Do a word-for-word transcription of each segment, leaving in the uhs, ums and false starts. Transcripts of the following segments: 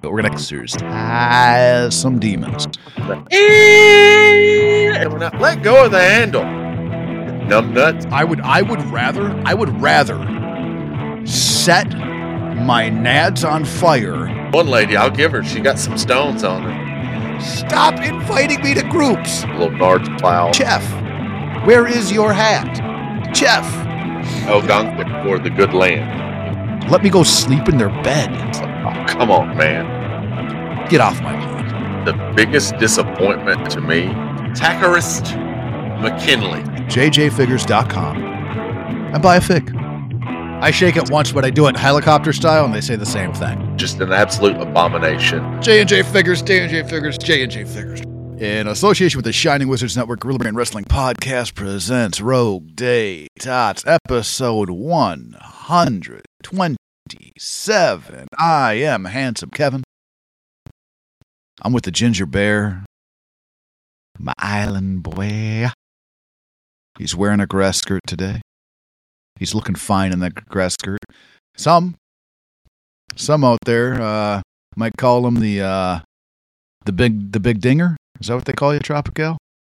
We're gonna exorcise some demons. And we're not let go of the handle. Numb nuts. I would, I would rather, I would rather set my nads on fire. One lady, I'll give her. She got some stones on her. Stop inviting me to groups. A little Nard's plow. Chef, where is your hat? Chef. Algonquin for the good land. Let me go sleep in their bed. Oh, come on, man. Get off my lawn. The biggest disappointment to me, Tackerist McKinley. J J figures dot com. I buy a fig. I shake it once, but I do it helicopter style, and they say the same thing. Just an absolute abomination. J and J Figures, J and J Figures, J and J Figures. In association with the Shining Wizards Network, Gorilla Brand Wrestling Podcast presents Rogue Day Tots, episode one hundred twenty-seven. I am Handsome Kevin. I'm with the Ginger Bear, my island boy. He's wearing a grass skirt today. He's looking fine in that grass skirt. Some, some out there uh, might call him the uh, the big the big dinger. Is that what they call you, Tropical?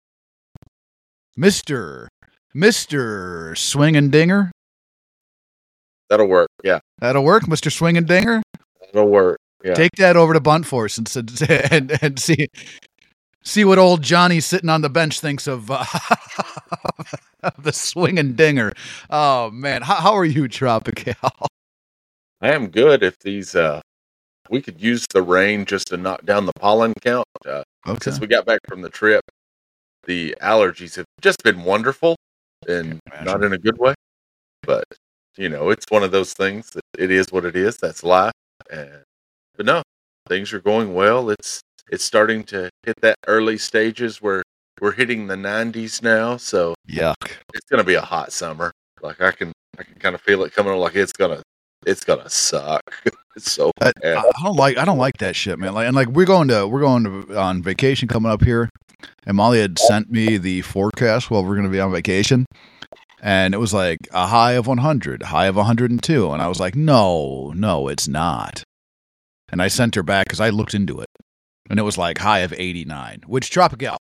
Mister Mister Swingin' Dinger. That'll work. Yeah, That'll work, Mister Swingin' Dinger. that'll work. Yeah. Take that over to Bunt Force and and, and see see what old Johnny sitting on the bench thinks of, uh, of the Swingin' Dinger. Oh man, how, how are you, Tropical? I am good. If these, uh, we could use the rain just to knock down the pollen count. Uh, Okay. Since we got back from the trip, the allergies have just been wonderful, and not in a good way. But you know, it's one of those things that it is what it is. That's life. And but no, things are going well. It's it's starting to hit that early stages where we're hitting the nineties now. So Yuck. it's gonna be a hot summer. Like I can I can kind of feel it coming on. Like it's gonna it's gonna suck. It's so I, bad. I don't like I don't like that shit, man. Like, and like we're going to we're going to on vacation coming up here, and Molly had sent me the forecast while we're going to be on vacation, and it was like a high of one hundred, high of one hundred two, and I was like, no, no, it's not. And I sent her back because I looked into it, and it was like high of eighty-nine, which Tropical,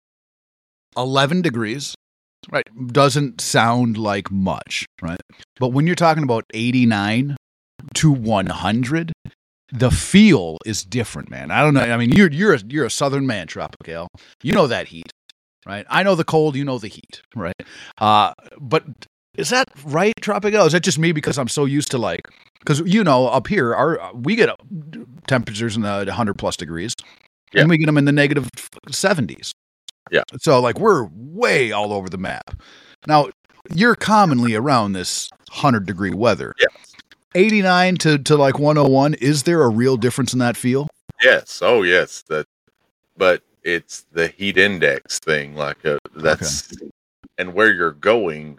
eleven degrees, right? Doesn't sound like much, right? But when you're talking about eighty-nine to one hundred, the feel is different, man. I don't know. I mean, you're you're a, you're a southern man, Tropical. You know that heat, right? I know the cold. You know the heat, right? Uh, but is that right, Tropical? Is that just me because I'm so used to like because you know up here our we get temperatures in the one hundred plus degrees, Yeah. and we get them in the negative seventies. Yeah. So like we're way all over the map. Now you're commonly around this one hundred degree weather. Yeah. eighty-nine to, to like one oh one, is there a real difference in that feel? Yes. Oh, yes. That, but it's the heat index thing. Like uh, that's, and where you're going,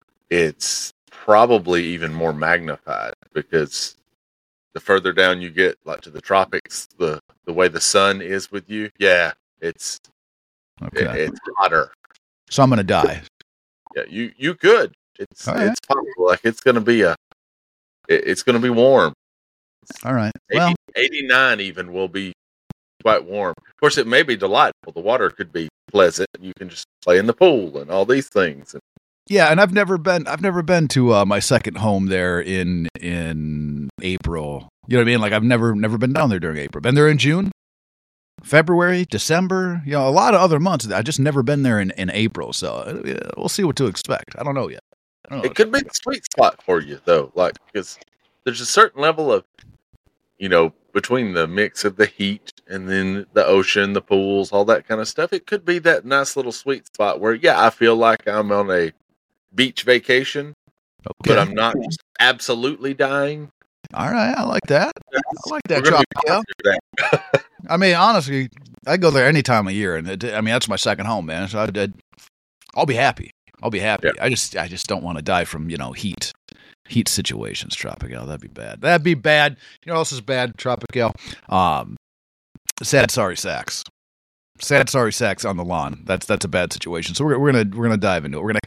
it's probably even more magnified because the further down you get, like to the tropics, the the way the sun is with you, yeah, it's Okay. it, it's hotter. So I'm going to die. Yeah, you you could. It's All right. it's possible. Like it's gonna be a, it, it's gonna be warm. All right. eighty, Well, eighty-nine even will be quite warm. Of course, it may be delightful. The water could be pleasant. You can just play in the pool and all these things. yeah, and I've never been I've never been to uh, my second home there in in April. You know what I mean? Like I've never never been down there during April. Been there in June, February, December, you know, a lot of other months. I just never been there in, in April. So uh, yeah, we'll see what to expect. I don't know yet. I don't know. It could be the sweet spot for you, though, like because there's a certain level of, you know, between the mix of the heat and then the ocean, the pools, all that kind of stuff. It could be that nice little sweet spot where, yeah, I feel like I'm on a beach vacation, Okay. but I'm not just absolutely dying. All right. I like that. I like that. We're gonna be Tropical. positive that. I mean, honestly, I go there any time of year, and it, I mean that's my second home, man. So I, I'll be happy. I'll be happy. Yeah. I just, I just don't want to die from you know heat, heat situations. Tropical, that'd be bad. That'd be bad. You know what else is bad? Tropical, um, sad sorry sacks. Sad sorry sacks on the lawn. That's that's a bad situation. So we're we're gonna we're gonna dive into it. We're gonna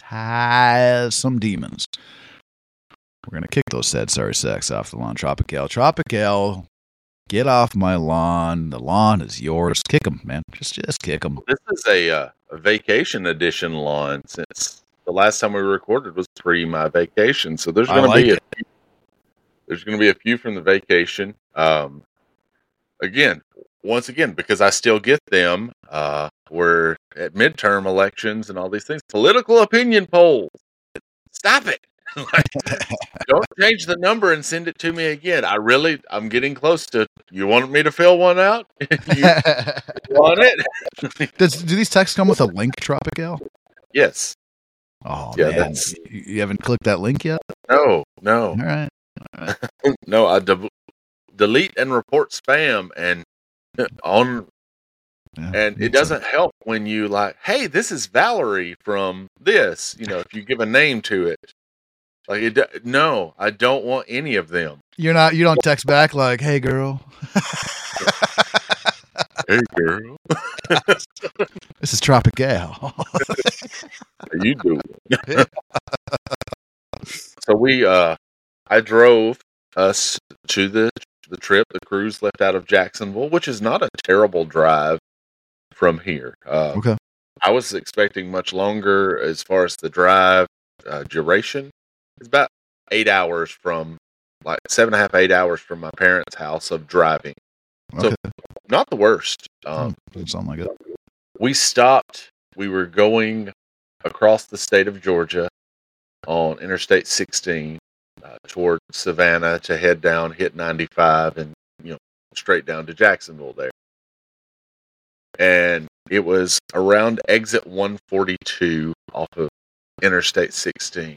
exorcise some demons. We're gonna kick those sad sorry sacks off the lawn. Tropical, Tropical. Get off my lawn. The lawn is yours. Kick them, man. Just just kick them. This is a, uh, a vacation edition lawn since the last time we recorded was pre my vacation. So there's going like to be a few, there's going to be a few from the vacation. Um, again, once again, because I still get them. Uh, we're at midterm elections and all these things. Political opinion polls. Stop it. Like, don't change the number and send it to me again. I really, I'm getting close to. You want me to fill one out? You want it? Does do these texts come with a link, Tropical? Yes. Oh Yeah, man, that's- you you haven't clicked that link yet. No, no, All right. no. I de- delete and report spam and on, Yeah, and it makes doesn't help when you like, hey, this is Valerie from this. You know, if you give a name to it, like it. do- No, I don't want any of them. You're not. You don't text back like, "Hey, girl, Hey, girl, this is Tropical." how you doing? So we, uh, I drove us to the the trip. The cruise left out of Jacksonville, which is not a terrible drive from here. Uh, Okay. I was expecting much longer as far as the drive uh, duration. It's about eight hours from, like seven and a half, eight hours from my parents' house of driving. So- Okay. Not the worst. Um, Doesn't sound like it. we stopped. We were going across the state of Georgia on Interstate sixteen uh, toward Savannah to head down, hit ninety-five, and you know straight down to Jacksonville there. And it was around exit one forty-two off of Interstate sixteen.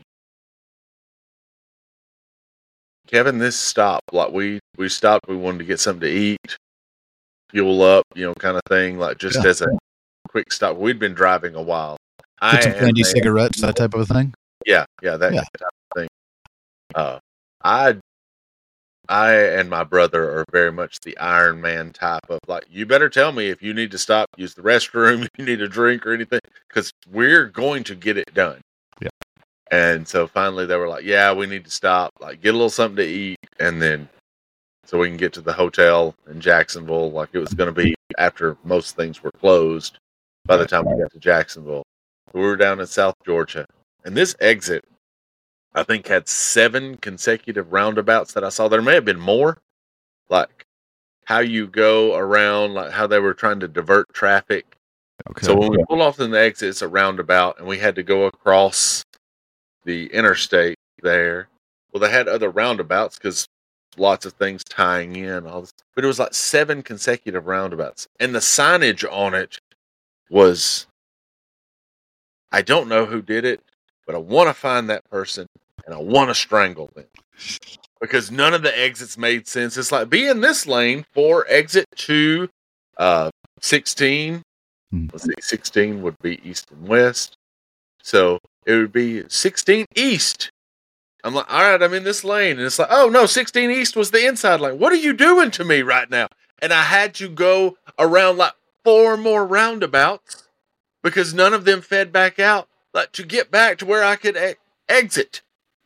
Kevin, this stop, like we we stopped. We wanted to get something to eat, fuel up, you know, kind of thing, like just Yeah. as a quick stop. We'd been driving a while. Get some am candy a- cigarettes, that type of thing. Yeah, yeah, that Yeah. type of thing. Uh, I, I and my brother are very much the Iron Man type of like. You better tell me if you need to stop, use the restroom, you need a drink or anything, because we're going to get it done. Yeah. And so finally they were like, "Yeah, we need to stop, like get a little something to eat, and then so we can get to the hotel in Jacksonville." Like it was going to be after most things were closed by the time we got to Jacksonville. We were down in South Georgia. And this exit, I think, had seven consecutive roundabouts that I saw. There may have been more. Like how you go around, like how they were trying to divert traffic. Okay. So when we pulled off in the exit, it's a roundabout, and we had to go across the interstate there. Well, they had other roundabouts because lots of things tying in. All this, but it was like seven consecutive roundabouts, and the signage on it was, I don't know who did it, but I want to find that person and I want to strangle them because none of the exits made sense. It's like, be in this lane for exit to uh, sixteen. Hmm. Let's see, sixteen would be east and west. So it would be sixteen east. I'm like, all right, I'm in this lane. And it's like, oh no, sixteen east was the inside lane. What are you doing to me right now? And I had to go around like four more roundabouts because none of them fed back out, like to get back to where I could e- exit.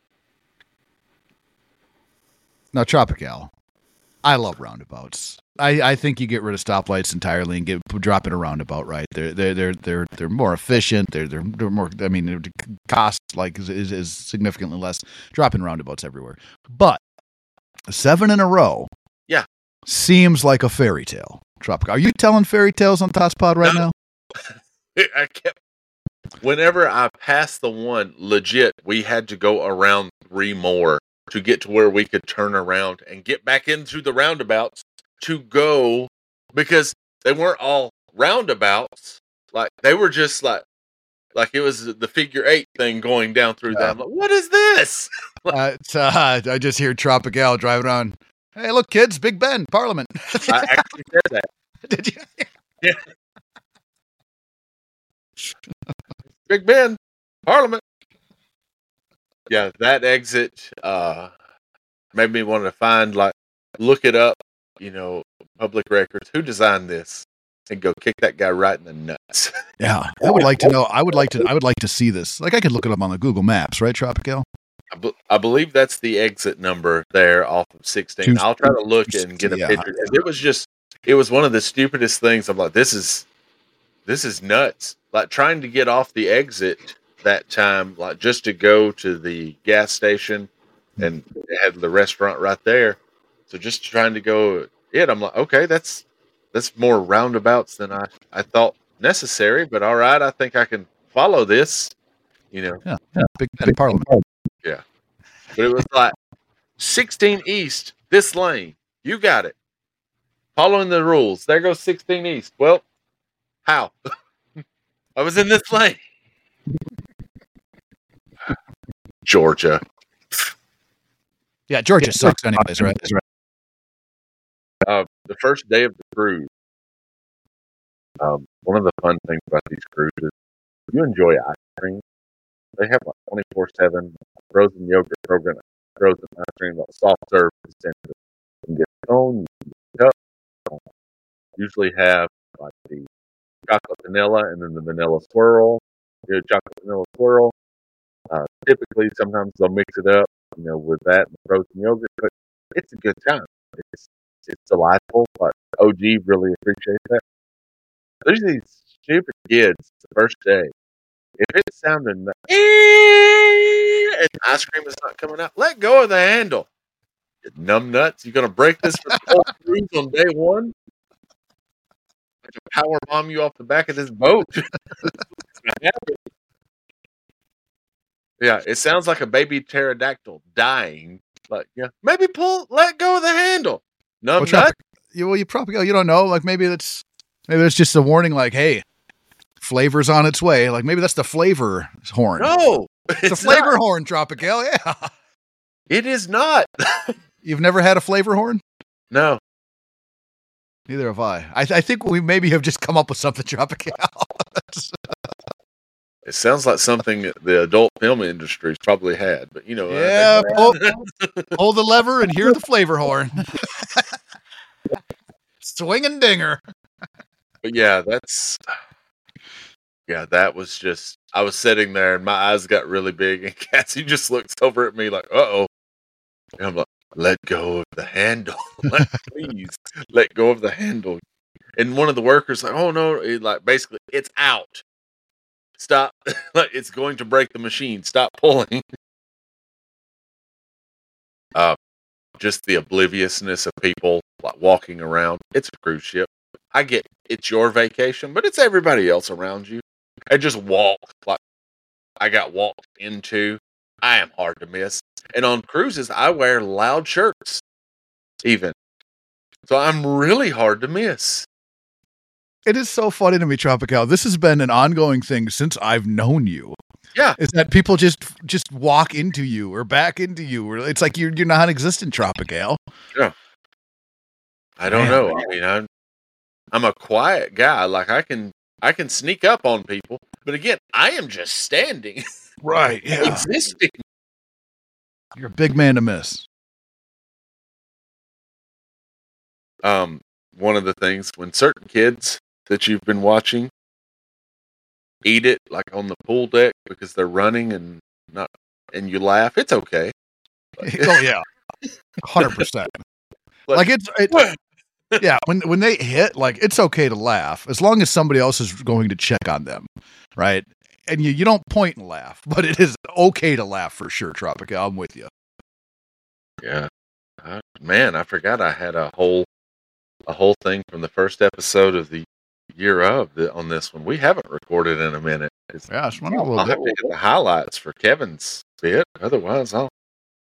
Now, Tropical, I love roundabouts. I, I think you get rid of stoplights entirely and get drop in a roundabout. Right? They're they're they're they're they're more efficient. They're they're, they're more. I mean, their cost like is, is is significantly less. Drop in roundabouts everywhere. But seven in a row, Yeah. seems like a fairy tale. Tropical, are you telling fairy tales on Tosspod right No. now? I kept, whenever I passed the one, legit, we had to go around three more to get to where we could turn around and get back into the roundabouts to go, because they weren't all roundabouts. Like they were just like, like it was the figure eight thing going down through Yeah. them. Like, what is this? Uh, it's, uh, I just hear Tropical driving on. Hey, look, kids, Big Ben, Parliament. I actually said that. Did you? Big Ben, Parliament. Yeah, that exit uh, made me want to find, like, look it up, you know, public records. Who designed this? And go kick that guy right in the nuts. Yeah, I would like to know. I would like to. I would like to see this. Like, I could look it up on the Google Maps, right, Tropical? I, b- I believe that's the exit number there off of sixteen. Two- I'll try to look and get a yeah. picture. It was just, it was one of the stupidest things. I'm like, this is, this is nuts. Like trying to get off the exit that time, like just to go to the gas station, and they had the restaurant right there. So just trying to go it, I'm like, okay, that's that's more roundabouts than I, I thought necessary, but all right, I think I can follow this, you know. Yeah, yeah, big, big parliament. Yeah. But it was like sixteen East, this lane. You got it. Following the rules. There goes sixteen East. Well, how? I was in this lane. Georgia. Yeah, Georgia sucks anyways, right? Uh, the first day of the cruise, um, one of the fun things about these cruises, if you enjoy ice cream, they have like twenty-four seven frozen yogurt, frozen, frozen ice cream, like soft serve. You can get cone, you can get cup. Usually have like the chocolate vanilla and then the vanilla swirl. You know, chocolate vanilla swirl. Uh, typically, sometimes they'll mix it up, you know, with that and frozen yogurt, but it's a good time. It's it's delightful. But O G really appreciates that. There's these stupid kids the first day. If it's sounding like, and ice cream is not coming out, let go of the handle. You numb nuts. You're gonna break this for the whole cruise on day one. I can power bomb you off the back of this boat. Yeah, it sounds like a baby pterodactyl dying. Like, yeah, maybe pull, let go of the handle. Numb well, nut. You, well, you probably you don't know. Like maybe that's maybe it's just a warning. Like, hey, flavor's on its way. Like maybe that's the flavor horn. No, it's, it's a flavor not. horn, Tropical. Yeah, it is not. You've never had a flavor horn? No, neither have I. I, I think we maybe have just come up with something, Tropical. It sounds like something the adult film industry's probably had, but you know, yeah, pull, pull the lever and hear the flavor horn. Swing and dinger. But yeah, that's yeah, that was just. I was sitting there and my eyes got really big, and Cassie just looks over at me like, "Uh oh," and I'm like, "Let go of the handle, like, please, let go of the handle." And one of the workers like, "Oh no!" It, like basically, it's out. Stop! Like it's going to break the machine. Stop pulling. Uh, just the obliviousness of people like walking around. It's a cruise ship. I get it's your vacation, but it's everybody else around you. I just walk like I got walked into. I am hard to miss. And on cruises, I wear loud shirts, even. So I'm really hard to miss. It is so funny to me, Tropical. This has been an ongoing thing since I've known you. Yeah, is that people just just walk into you or back into you, or it's like you're you're non-existent, Tropical. Yeah, I don't Man. know. I mean, I'm I'm a quiet guy. Like I can I can sneak up on people, but again, I am just standing, right? Yeah, existing. You're a big man to miss. Um, one of the things when certain kids that you've been watching eat it like on the pool deck because they're running and not, and you laugh, it's okay. Oh yeah, hundred percent. Like it's, it, yeah. When when they hit, like it's okay to laugh as long as somebody else is going to check on them, right? And you you don't point and laugh, but it is okay to laugh for sure, Tropical. I'm with you. Yeah, uh, man, I forgot I had a whole a whole thing from the first episode of the year of the, on this one. We haven't recorded in a minute. It's, yeah, it's running a I'll little have bit. to get the highlights for Kevin's bit. Otherwise, I'll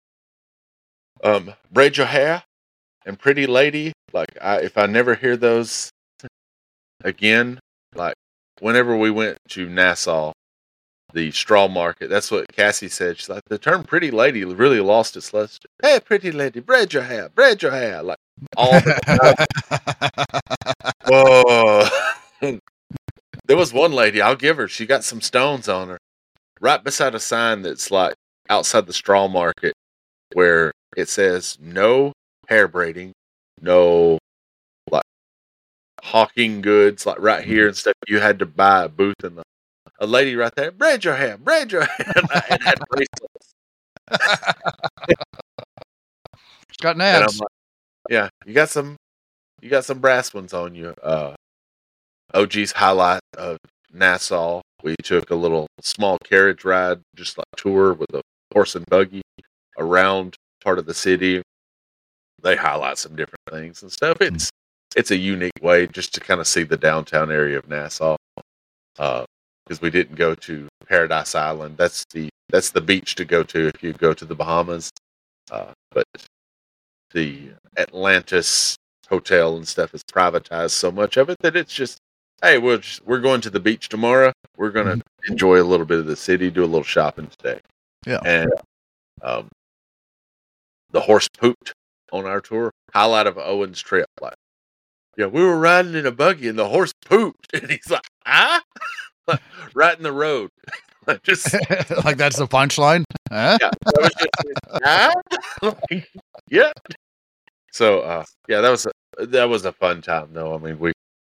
um braid your hair and pretty lady. Like, I, if I never hear those again, like whenever we went to Nassau, the straw market, that's what Cassie said. She's like, the term "pretty lady" really lost its luster. Hey, pretty lady, braid your hair, braid your hair, like all the time. Whoa. There was one lady, I'll give her, she got some stones on her right beside a sign that's like outside the straw market where it says no hair braiding, no like hawking goods, like right here and stuff. You had to buy a booth in the a lady right there, braid your hair, braid your hair, and had bracelets. It's got And I'm nads. like, yeah, you got some, you got some brass ones on you. Uh, O G's highlight of Nassau. We took a little small carriage ride, just like tour with a horse and buggy around part of the city. They highlight some different things and stuff. It's it's a unique way just to kind of see the downtown area of Nassau. Uh, because we didn't go to Paradise Island. That's the that's the beach to go to if you go to the Bahamas. Uh, but the Atlantis hotel and stuff is privatized so much of it that it's just, hey, we're just, we're going to the beach tomorrow. We're going to mm-hmm. enjoy a little bit of the city, do a little shopping today. Yeah. And um, the horse pooped on our tour. Highlight of Owen's trip. Like, yeah, we were riding in a buggy and the horse pooped. And he's like, ah? Like, right in the road. Like, just like that's the punchline? Huh? Yeah. That was just, ah? Like, yeah. So, uh, yeah, that was a, that was a fun time, though. I mean, we,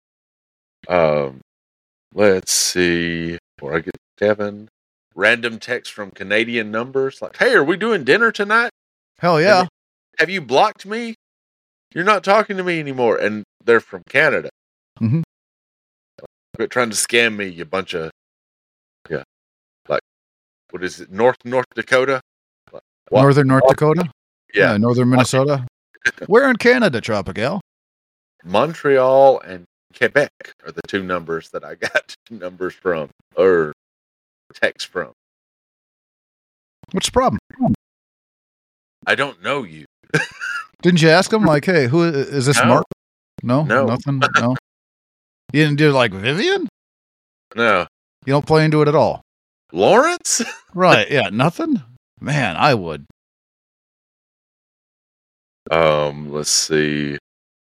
um, let's see, before I get to Kevin, random text from Canadian numbers like, "Hey, are we doing dinner tonight?" Hell yeah! Have, have you blocked me? You're not talking to me anymore, and they're from Canada. Mm-hmm. Quit trying to scam me, you bunch of yeah, like what is it, North North Dakota, like, Northern North Dakota, yeah, yeah Northern Minnesota. Where in Canada, Tropical? Montreal and Quebec are the two numbers that I got numbers from, or text from. What's the problem? I don't know you. Didn't you ask him, like, hey, who is this, no. Mark? No? No. Nothing? No? You didn't do like Vivian? No. You don't play into it at all? Lawrence? Right, yeah, nothing? Man, I would. Um, let's see.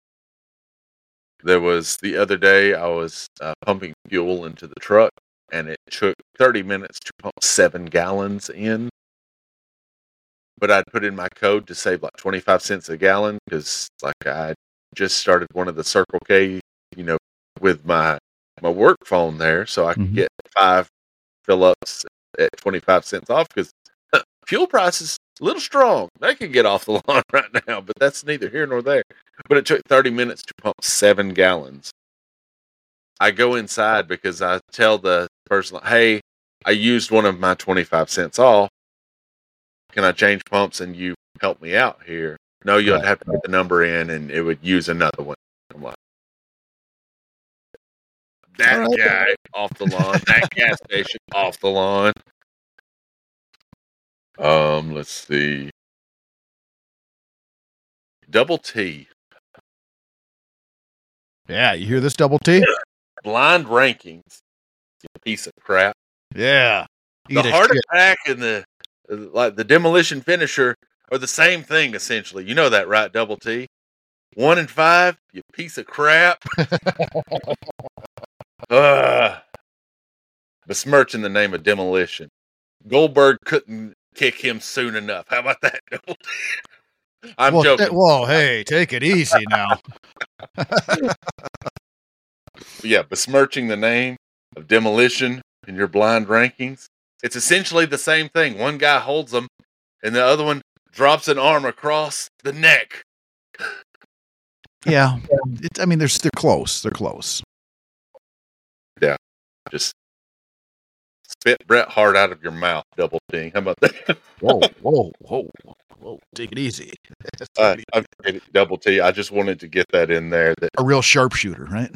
There was the other day I was uh, pumping fuel into the truck, and it took thirty minutes to pump seven gallons in. But I'd put in my code to save like twenty-five cents a gallon because, like, I just started one of the Circle K, you know, with my my work phone there, so I could mm-hmm. get five fill ups at twenty-five cents off because fuel prices. A little strong. They could get off the lawn right now, but that's neither here nor there. But it took thirty minutes to pump seven gallons. I go inside because I tell the person, hey, I used one of my twenty-five cents off. Can I change pumps and you help me out here? No, you'd have to put the number in and it would use another one. I'm like, that right. guy off the lawn, that gas station off the lawn. Um, let's see. Double T. Yeah, you hear this, Double T? Blind rankings. You piece of crap. Yeah. The heart shit. attack and the like the demolition finisher are the same thing essentially. You know that, right, Double T? One and five, you piece of crap. uh, besmirch in the name of demolition. Goldberg couldn't kick him soon enough. How about that? I'm well, joking. T- whoa, hey, take it easy now. Yeah, besmirching the name of demolition in your blind rankings. It's essentially the same thing. One guy holds them, and the other one drops an arm across the neck. Yeah, it, I mean, they're they're close. They're close. Yeah, just. Spit Bret Hart out of your mouth, Double T. How about that? whoa, whoa, whoa, whoa! Take it easy. uh, I'm kidding, Double T. I just wanted to get that in there. That a real sharpshooter, right?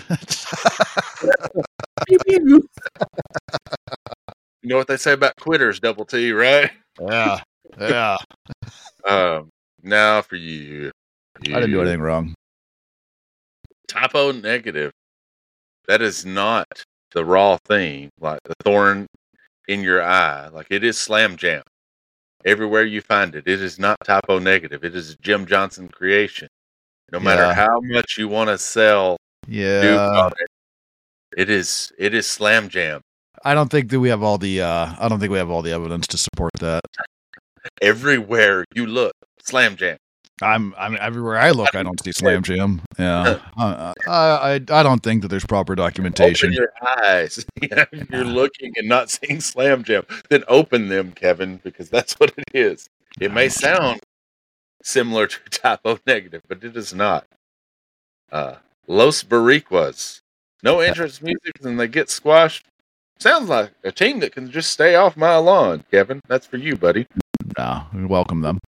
You know what they say about quitters, Double T, right? Yeah, yeah. Um, now for you. you. I didn't do anything wrong. Typo negative. That is not the raw thing, like the thorn in your eye. Like, it is Slam Jam. Everywhere you find it, it is not typo negative. It is a Jim Johnson creation. No matter yeah. how much you want to sell, yeah, it, it is it is Slam Jam. I don't think that we have all the. Uh, I don't think we have all the evidence to support that. Everywhere you look, Slam Jam. I'm. I mean, everywhere I look, I don't see Slam Jam. Yeah, uh, I, I. I don't think that there's proper documentation. Open your eyes. You're looking and not seeing Slam Jam. Then open them, Kevin, because that's what it is. It may sound similar to Typo Negative, but it is not. Uh, Los Boricuas. No entrance music, and they get squashed. Sounds like a team that can just stay off my lawn, Kevin. That's for you, buddy. No, we welcome them.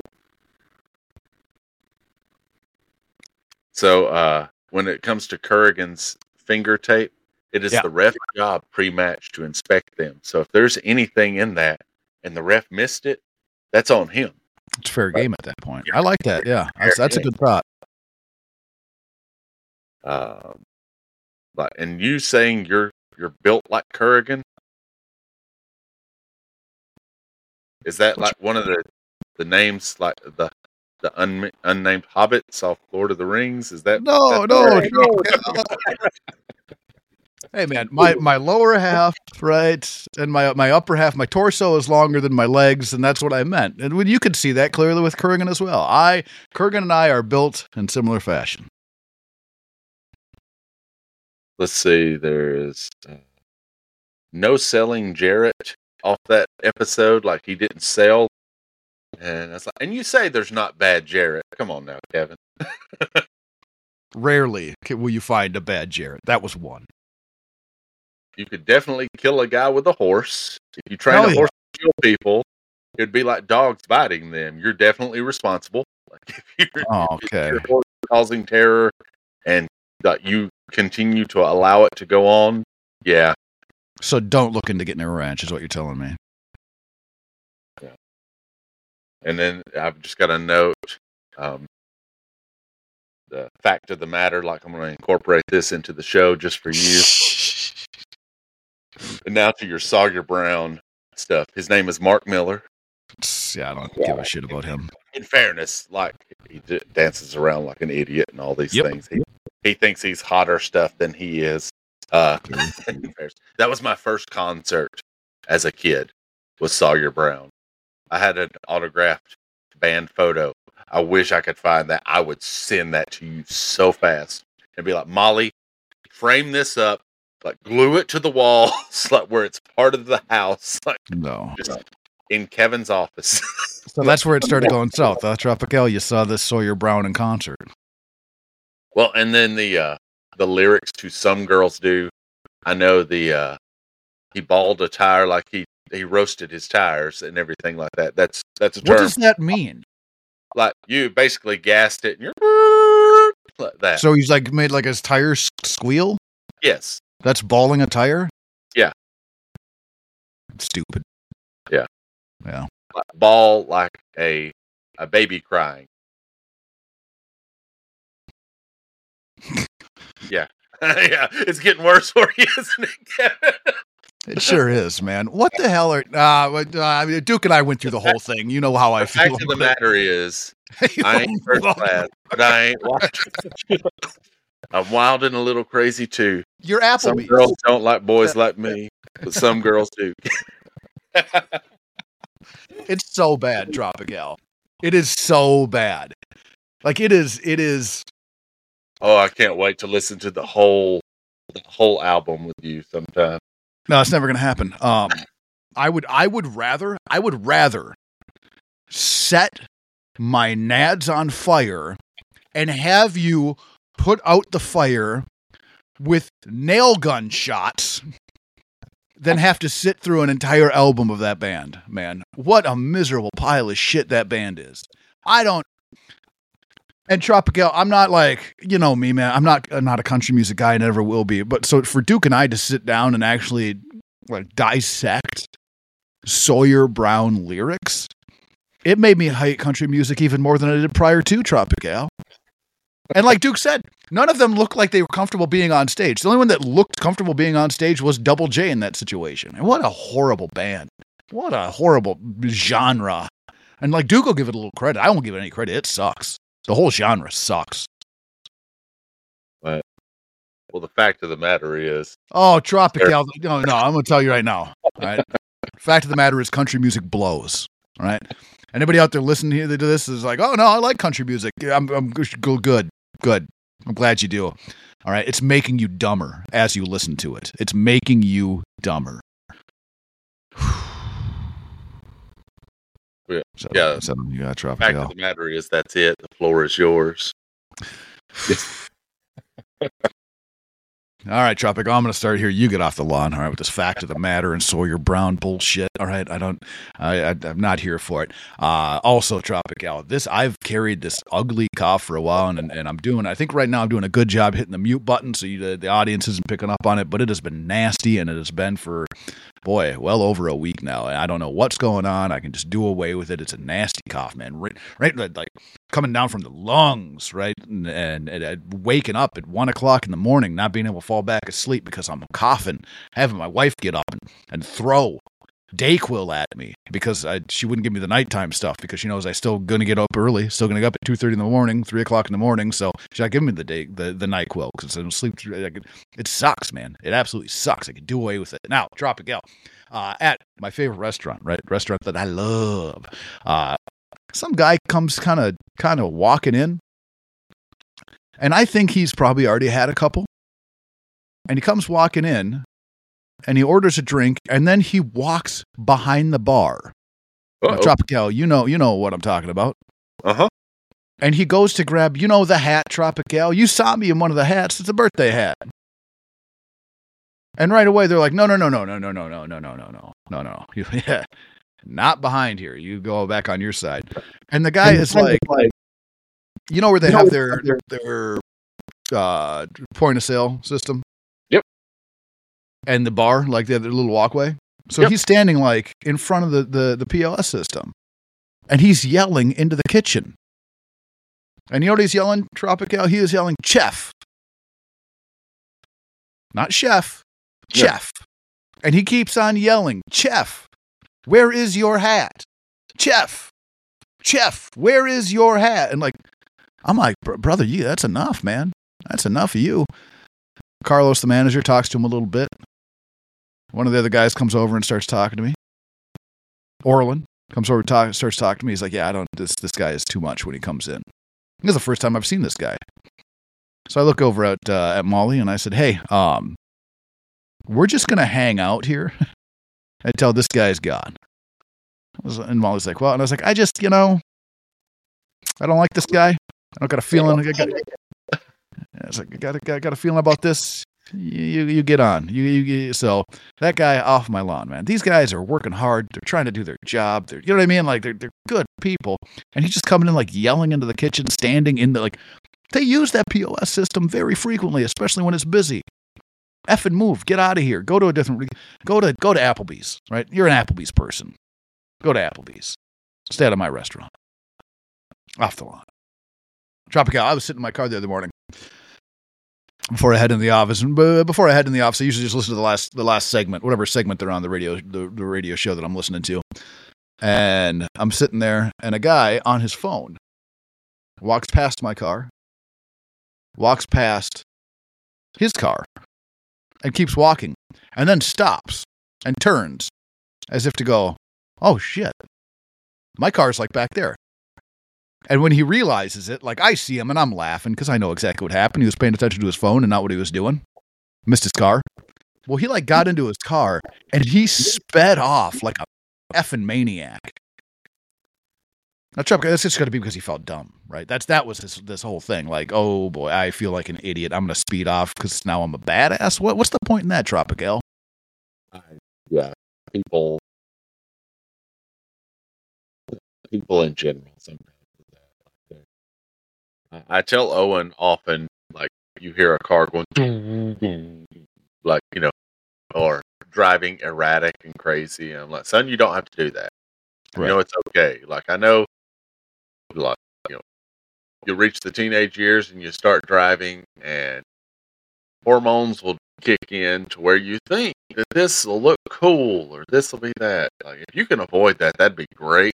So uh, when it comes to Kurrgan's finger tape, it is Yeah. the ref's job pre-match to inspect them. So if there's anything in that and the ref missed it, that's on him. It's fair game at that point. I like that. Yeah, that's, that's a good thought. Um, but and you saying you're you're built like Kurrgan, is that like one of the the names, like the the un, unnamed hobbits off Lord of the Rings? Is that No, no, no. Hey man, my, my lower half, right, and my my upper half, my torso is longer than my legs, and that's what I meant. And when you could see that clearly with Kurrgan as well. I Kurrgan and I are built in similar fashion. Let's see. There's uh, no selling Jarrett off that episode. Like he didn't sell, and that's like, and you say there's not bad Jarrett. Come on now, Kevin. Rarely will you find a bad Jarrett. That was one. You could definitely kill a guy with a horse. If you train Hell a yeah. horse to kill people, it'd be like dogs biting them. You're definitely responsible. Like if you're, Oh, if okay. your horse is causing terror and that you continue to allow it to go on, yeah. So don't look into getting a ranch, is what you're telling me. yeah. And then I've just got a note. Um, the fact of the matter, like I'm going to incorporate this into the show just for you. And now to your Sawyer Brown stuff. His name is Mark Miller. Yeah, I don't give a shit about him. In fairness, like he d- dances around like an idiot and all these Yep. things. He, he thinks he's hotter stuff than he is. Uh, in fairness. That was my first concert as a kid. Was Sawyer Brown. I had an autographed band photo. I wish I could find that. I would send that to you so fast and be like, Molly, frame this up. Like glue it to the wall, like where it's part of the house, like No. just in Kevin's office. So that's where it started going south. Uh, Tropical, you saw this Sawyer Brown in concert. Well, and then the uh, the lyrics to Some Girls Do. I know the uh, he balled a tire, like he he roasted his tires and everything like that. That's that's a term. What does that mean? Like you basically gassed it and you're like that. So he's like made like his tires squeal? Yes. That's balling a tire? Yeah. Stupid. Yeah. Yeah. Like ball like a a baby crying. yeah. yeah. It's getting worse for you, isn't it, Kevin? It sure is, man. What the hell are uh, uh I mean, Duke and I went through the whole thing. You know how I The feel. fact of the matter is, I ain't first class, but I ain't watching. I'm wild and a little crazy too. You're Some Applebee's. girls don't like boys like me, but some girls do. It's so bad, Tropical. It is so bad. Like it is. It is. Oh, I can't wait to listen to the whole, the whole album with you sometime. No, it's never gonna happen. Um, I would. I would rather. I would rather set my nads on fire and have you put out the fire with nail gun shots than have to sit through an entire album of that band, man. What a miserable pile of shit that band is. I don't. And Tropical, I'm not like, you know me, man. I'm not I'm not a country music guy, I never will be. But so for Duke and I to sit down and actually like dissect Sawyer Brown lyrics, it made me hate country music even more than I did prior to Tropical. And like Duke said, none of them looked like they were comfortable being on stage. The only one that looked comfortable being on stage was Double J in that situation. And what a horrible band. What a horrible genre. And like Duke will give it a little credit. I won't give it any credit. It sucks. The whole genre sucks. But, well, the fact of the matter is, Oh, Tropical. No, no, I'm going to tell you right now. All right. Fact of the matter is country music blows. All right. Anybody out there listening here to this is like, oh, no, I like country music. I'm, I'm good. Good. I'm glad you do. All right. It's making you dumber as you listen to it. It's making you dumber. Yeah. So, yeah. So you got Fact Tropical. of the matter is, that's it. The floor is yours. All right, Tropical, I'm going to start here. You get off the lawn, all right, with this fact of the matter and Sawyer Brown bullshit. All right, I don't, I, I, I'm not here for it. Uh, also, Tropical, this, I've carried this ugly cough for a while, and, and I'm doing, I think right now I'm doing a good job hitting the mute button so you, the, the audience isn't picking up on it, but it has been nasty, and it has been for, boy, well over a week now. I don't know what's going on. I can just do away with it. It's a nasty cough, man. Right, right like coming down from the lungs, right, and, and, and waking up at one o'clock in the morning, not being able to fall back asleep because I'm coughing, having my wife get up and, and throw Dayquil at me because I, she wouldn't give me the nighttime stuff because she knows I still going to get up early, still going to get up at two thirty in the morning, three o'clock in the morning, so she's not giving me the day the, the NyQuil because I don't sleep. I could, it sucks, man. It absolutely sucks. I could do away with it. Now, Tropical, uh, at my favorite restaurant, right, restaurant that I love, uh, some guy comes kind of kind of walking in, and I think he's probably already had a couple, and he comes walking in, and he orders a drink, and then he walks behind the bar. Now, Tropical, you know, you know what I'm talking about. Uh-huh. And he goes to grab, you know, the hat, Tropical. You saw me in one of the hats. It's a birthday hat. And right away, they're like, no, no, no, no, no, no, no, no, no, no, no, no, no, no. Yeah. Not behind here. You go back on your side. And the guy and is like, like, you know where they have their their, their uh, point of sale system? Yep. And the bar, like they have their little walkway. So yep. He's standing like in front of the, the, the P O S system. And he's yelling into the kitchen. And you know what he's yelling, Tropical? He is yelling, chef. Not chef. Chef. Yep. And he keeps on yelling, chef. Where is your hat? Chef, chef, where is your hat? And like, I'm like, brother, you, that's enough, man. That's enough of you. Carlos, the manager, talks to him a little bit. One of the other guys comes over and starts talking to me. Orlin comes over and talk, starts talking to me. He's like, yeah, I don't, this, this guy is too much when he comes in. This is the first time I've seen this guy. So I look over at, uh, at Molly and I said, hey, um, we're just going to hang out here until this guy's gone. And Molly's like, well, and I was like, I just, you know, I don't like this guy. I don't got a feeling. I got, I was like, I got, got, got a feeling about this. You, you, you get on. You, you, you, so that guy off my lawn, man. These guys are working hard. They're trying to do their job. They're, you know what I mean? Like they're, they're good people. And he's just coming in like yelling into the kitchen, standing in the, like, they use that P O S system very frequently, especially when it's busy. Effing move. Get out of here. Go to a different, go to, go to Applebee's, right? You're an Applebee's person. Go to Applebee's. Stay out of my restaurant. Off the lawn. Tropical, I was sitting in my car the other morning before I head in the office. And before I head in the office, I usually just listen to the last the last segment, whatever segment they're on the radio, the, the radio show that I'm listening to. And I'm sitting there, and a guy on his phone walks past my car, walks past his car, and keeps walking, and then stops and turns as if to go, oh, shit. My car's like back there. And when he realizes it, like I see him and I'm laughing because I know exactly what happened. He was paying attention to his phone and not what he was doing. Missed his car. Well, he like got into his car and he sped off like a effing maniac. Now, Trump, that's just going to be because he felt dumb, right? That's That was this, this whole thing. Like, oh boy, I feel like an idiot. I'm going to speed off because now I'm a badass. What, what's the point in that, Tropical? Uh, yeah, people... People in general sometimes do that. Like I tell Owen often, like you hear a car going, like, you know, or driving erratic and crazy. And I'm like, son, you don't have to do that. Right. You know, it's okay. Like I know, like you know, you reach the teenage years and you start driving, and hormones will kick in to where you think that this will look cool or this will be that. Like if you can avoid that, that'd be great.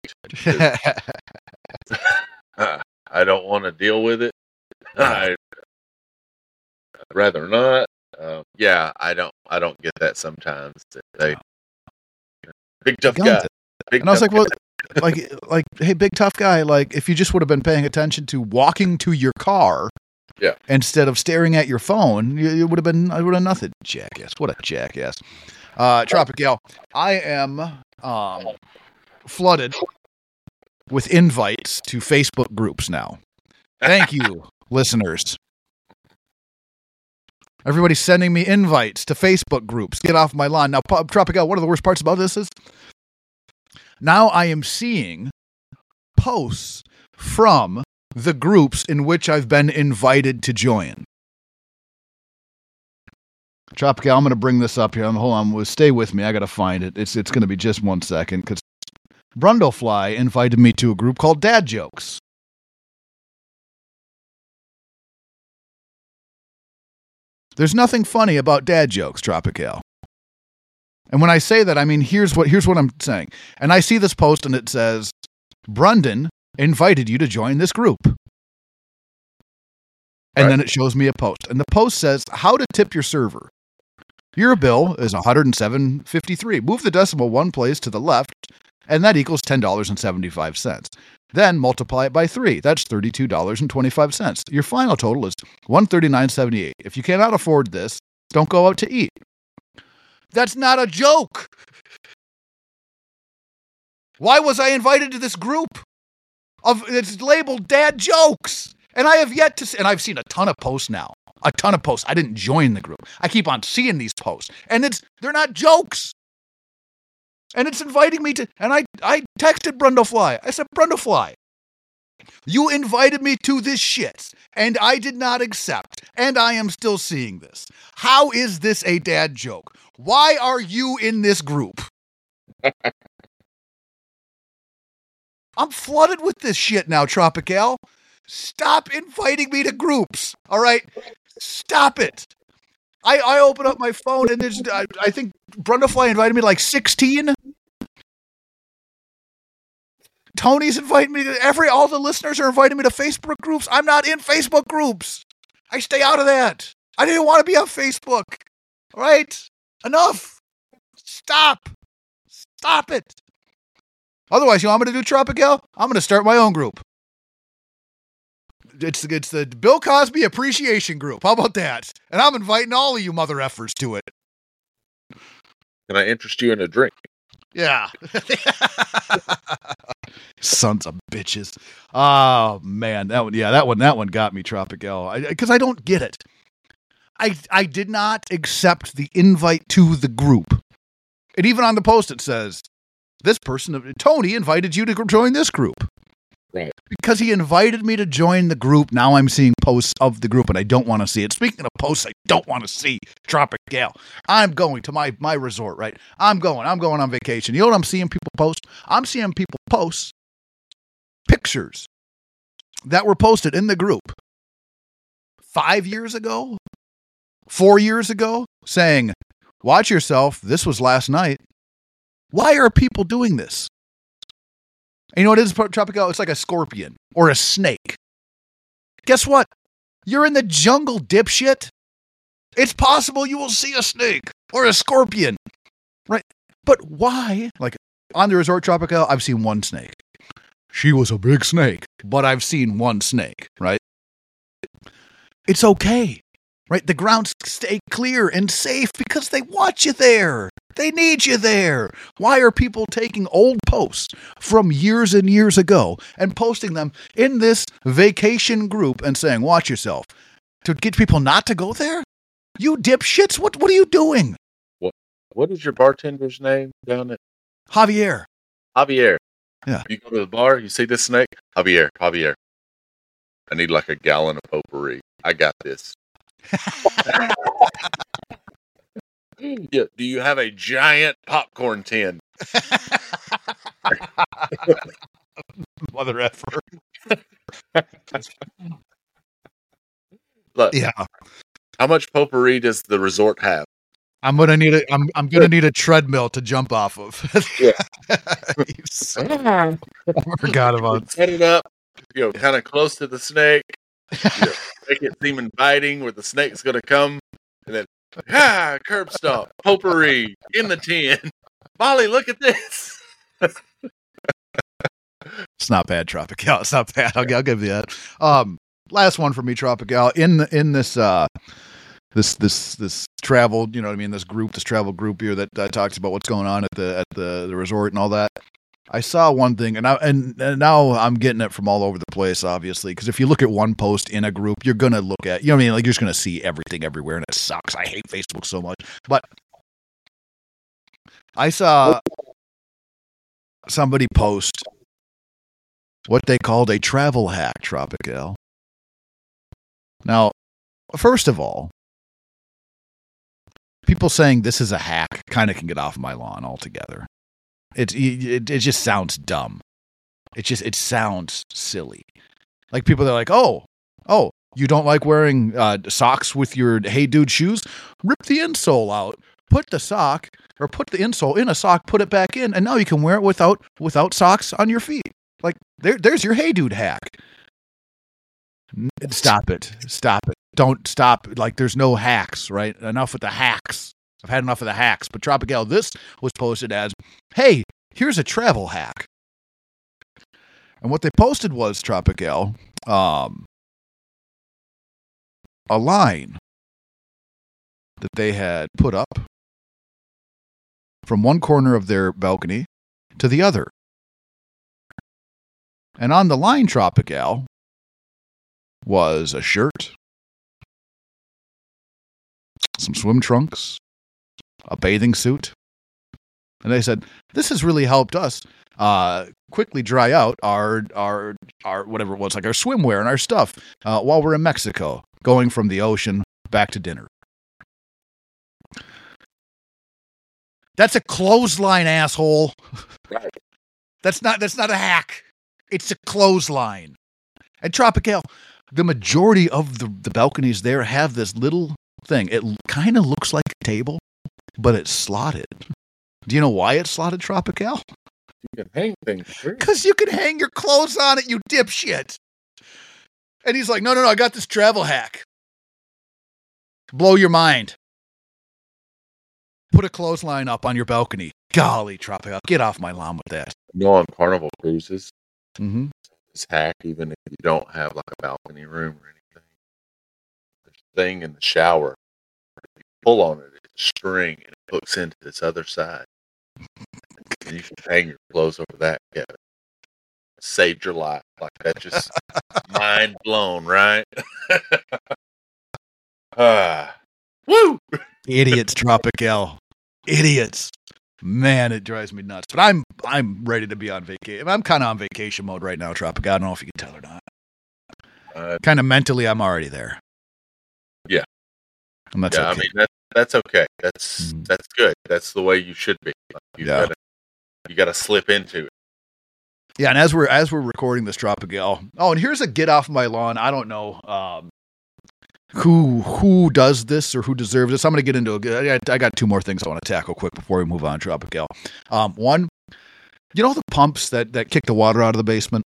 uh, I don't want to deal with it. I, I'd rather not. Uh, yeah, I don't. I don't get that sometimes. They big tough guy. Big and I was like, guy. well, like, like, hey, big tough guy. Like, if you just would have been paying attention to walking to your car. Yeah. Instead of staring at your phone, you, it would have been, I would have nothing. Jackass. What a jackass. Uh, Tropical, I am um, flooded with invites to Facebook groups now. Thank you, listeners. Everybody's sending me invites to Facebook groups. Get off my lawn. Now, Tropical, one of the worst parts about this is now I am seeing posts from the groups in which I've been invited to join. Tropical, I'm going to bring this up here. Hold on. Stay with me. I got to find it. It's it's going to be just one second because Brundlefly invited me to a group called Dad Jokes. There's nothing funny about dad jokes, Tropical. And when I say that, I mean, here's what here's what I'm saying. And I see this post and it says, Brundon invited you to join this group. And right. Then it shows me a post. And the post says, how to tip your server. Your bill is one hundred seven dollars and fifty-three cents. Move the decimal one place to the left, and that equals ten dollars and seventy-five cents. Then multiply it by three. That's thirty-two dollars and twenty-five cents. Your final total is one hundred thirty-nine dollars and seventy-eight cents. If you cannot afford this, don't go out to eat. That's not a joke. Why was I invited to this group of it's labeled Dad Jokes? And I have yet to see, and I've seen a ton of posts now. A ton of posts. I didn't join the group. I keep on seeing these posts. And it's they're not jokes. And it's inviting me to, and I, I texted Brundlefly. I said, Brundlefly, you invited me to this shit, and I did not accept, and I am still seeing this. How is this a dad joke? Why are you in this group? I'm flooded with this shit now, Tropical. Stop inviting me to groups, all right? Stop it. I, I open up my phone, and there's I, I think Brundlefly invited me to like sixteen. Tony's inviting me to every, all the listeners are inviting me to Facebook groups. I'm not in Facebook groups. I stay out of that. I didn't want to be on Facebook. All right? Enough. Stop. Stop it. Otherwise, you know what I'm going to do, Tropical? I'm going to start my own group. It's, it's the Bill Cosby Appreciation Group. How about that? And I'm inviting all of you mother effers to it. Can I interest you in a drink? Yeah. Sons of bitches. Oh man, that one. Yeah, that one. That one got me, Tropical. Because I, I don't get it. I I did not accept the invite to the group. And even on the post it says, "This person, Tony, invited you to join this group." Right. Because he invited me to join the group. Now I'm seeing posts of the group, and I don't want to see it. Speaking of posts, I don't want to see Tropical. I'm going to my my resort. Right. I'm going. I'm going on vacation. You know what I'm seeing people post? I'm seeing people post pictures that were posted in the group five years ago, four years ago, saying, watch yourself, this was last night. Why are people doing this? And you know what it is, Tropical? It's like a scorpion or a snake. Guess what? You're in the jungle, dipshit. It's possible you will see a snake or a scorpion, right? But why? Like on the resort, Tropical, I've seen one snake. She was a big snake, but I've seen one snake, right? It's okay, right? The grounds stay clear and safe because they want you there. They need you there. Why are people taking old posts from years and years ago and posting them in this vacation group and saying, watch yourself, to get people not to go there? You dipshits, what, what are you doing? What What is your bartender's name down at? Javier. Javier. Yeah. You go to the bar, you see this snake? Javier, Javier. I need like a gallon of potpourri. I got this. Yeah. Do you have a giant popcorn tin? Mother effer. Look, yeah. How much potpourri does the resort have? I'm gonna need a. I'm. I'm gonna need a treadmill to jump off of. Yeah. I forgot about. Set it up. You know, kind of close to the snake. You know, make it seem inviting, where the snake's gonna come, and then ah, curb stomp, potpourri in the tin. Molly, look at this. It's not bad, Tropical. It's not bad. I'll, I'll give you that. Um, last one for me, Tropical. In the, in this uh, this this this travel, you know what I mean? This group, this travel group here that uh, talks about what's going on at the at the, the resort and all that. I saw one thing, and I, and, and now I'm getting it from all over the place, obviously, because if you look at one post in a group, you're gonna look at, you know what I mean, like you're just gonna see everything everywhere, and it sucks. I hate Facebook so much, but I saw somebody post what they called a travel hack, Tropical. Now, first of all, people saying this is a hack kind of can get off my lawn altogether. It, it it just sounds dumb. It just it sounds silly. Like people are like, oh, oh, you don't like wearing uh, socks with your Hey Dude shoes? Rip the insole out. Put the sock or put the insole in a sock. Put it back in, and now you can wear it without without socks on your feet. Like there, there's your Hey Dude hack. Stop it. Stop it. Don't stop. Like there's no hacks, right? Enough with the hacks. I've had enough of the hacks. But Tropical, this was posted as, hey, here's a travel hack. And what they posted was, Tropical, um, a line that they had put up from one corner of their balcony to the other. And on the line, Tropical, was a shirt, some swim trunks, a bathing suit. And they said, this has really helped us uh, quickly dry out our, our, our, whatever it was, like our swimwear and our stuff uh, while we're in Mexico, going from the ocean back to dinner. That's a clothesline, asshole. Right. That's not, that's not a hack. It's a clothesline. And Tropical, the majority of the, the balconies there have this little thing. It kind of looks like a table, but it's slotted. Do you know why it's slotted, Tropical? You can hang things. Because you can hang your clothes on it, you dipshit. And he's like, no, no, no, I got this travel hack. Blow your mind. Put a clothesline up on your balcony. Golly, Tropical, get off my lawn with that. You know, on Carnival cruises, Mm-hmm. this hack, even if you don't have like a balcony room or anything, there's a thing in the shower. If you pull on it, it's a string and it hooks into this other side. And you can hang your clothes over that. Yeah. Saved your life. Like that just mind blown, right? uh, woo! Idiots, Tropical. Idiots. Man, it drives me nuts. But I'm I'm ready to be on vacation. I'm kind of on vacation mode right now, Tropical. I don't know if you can tell or not. Uh, kind of mentally, I'm already there. Yeah. And that's yeah, okay. I mean, that, that's okay. That's Mm. that's good. That's the way you should be. Like, you Yeah. gotta you gotta slip into it. Yeah, and as we're as we're recording this, Tropical. Oh, and here's a get off my lawn. I don't know um, who who does this or who deserves this. I'm going to get into a. I got, I got two more things I want to tackle quick before we move on, Tropical. Um, one, you know the pumps that that kick the water out of the basement.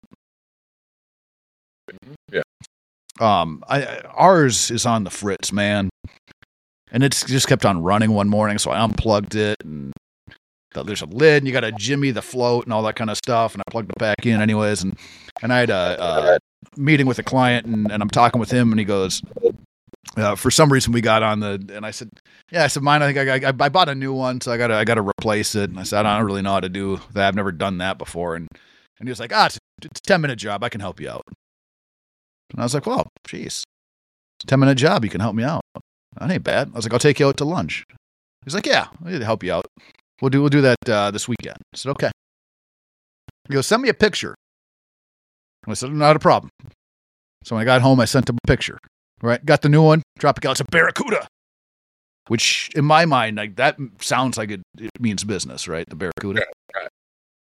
Yeah. Um, I, I ours is on the fritz, man, and it's just kept on running one morning, so I unplugged it and. There's a lid, and you got to jimmy the float and all that kind of stuff. And I plugged it back in, anyways. And and I had a, a meeting with a client, and, and I'm talking with him, and he goes, uh, "For some reason, we got on the." And I said, "Yeah," I said, "Mine. I think I, I I bought a new one, so I got to I got to replace it." And I said, "I don't really know how to do that. I've never done that before." And and he was like, "Ah, it's, it's a ten minute job. I can help you out." And I was like, "Well, geez, it's a ten minute job. You can help me out. That ain't bad." I was like, "I'll take you out to lunch." He's like, "Yeah, I need to help you out. We'll do we'll do that uh, this weekend." I said, "Okay." He goes, "Send me a picture." And I said, "Not a problem." So when I got home, I sent him a picture. Right, got the new one. Tropical. It's a Barracuda, which in my mind, like that sounds like it, it means business, right? The Barracuda. Yeah, right.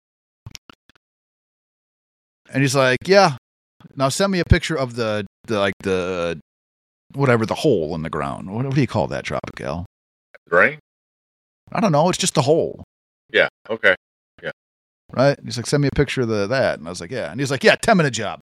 And he's like, "Yeah." Now send me a picture of the the like the whatever the hole in the ground. What, what do you call that, Tropical? Drain? I don't know. It's just the hole. Yeah. Okay. Right? He's like, "Send me a picture of the, that." And I was like, "Yeah." And he's like, "Yeah, ten minute job."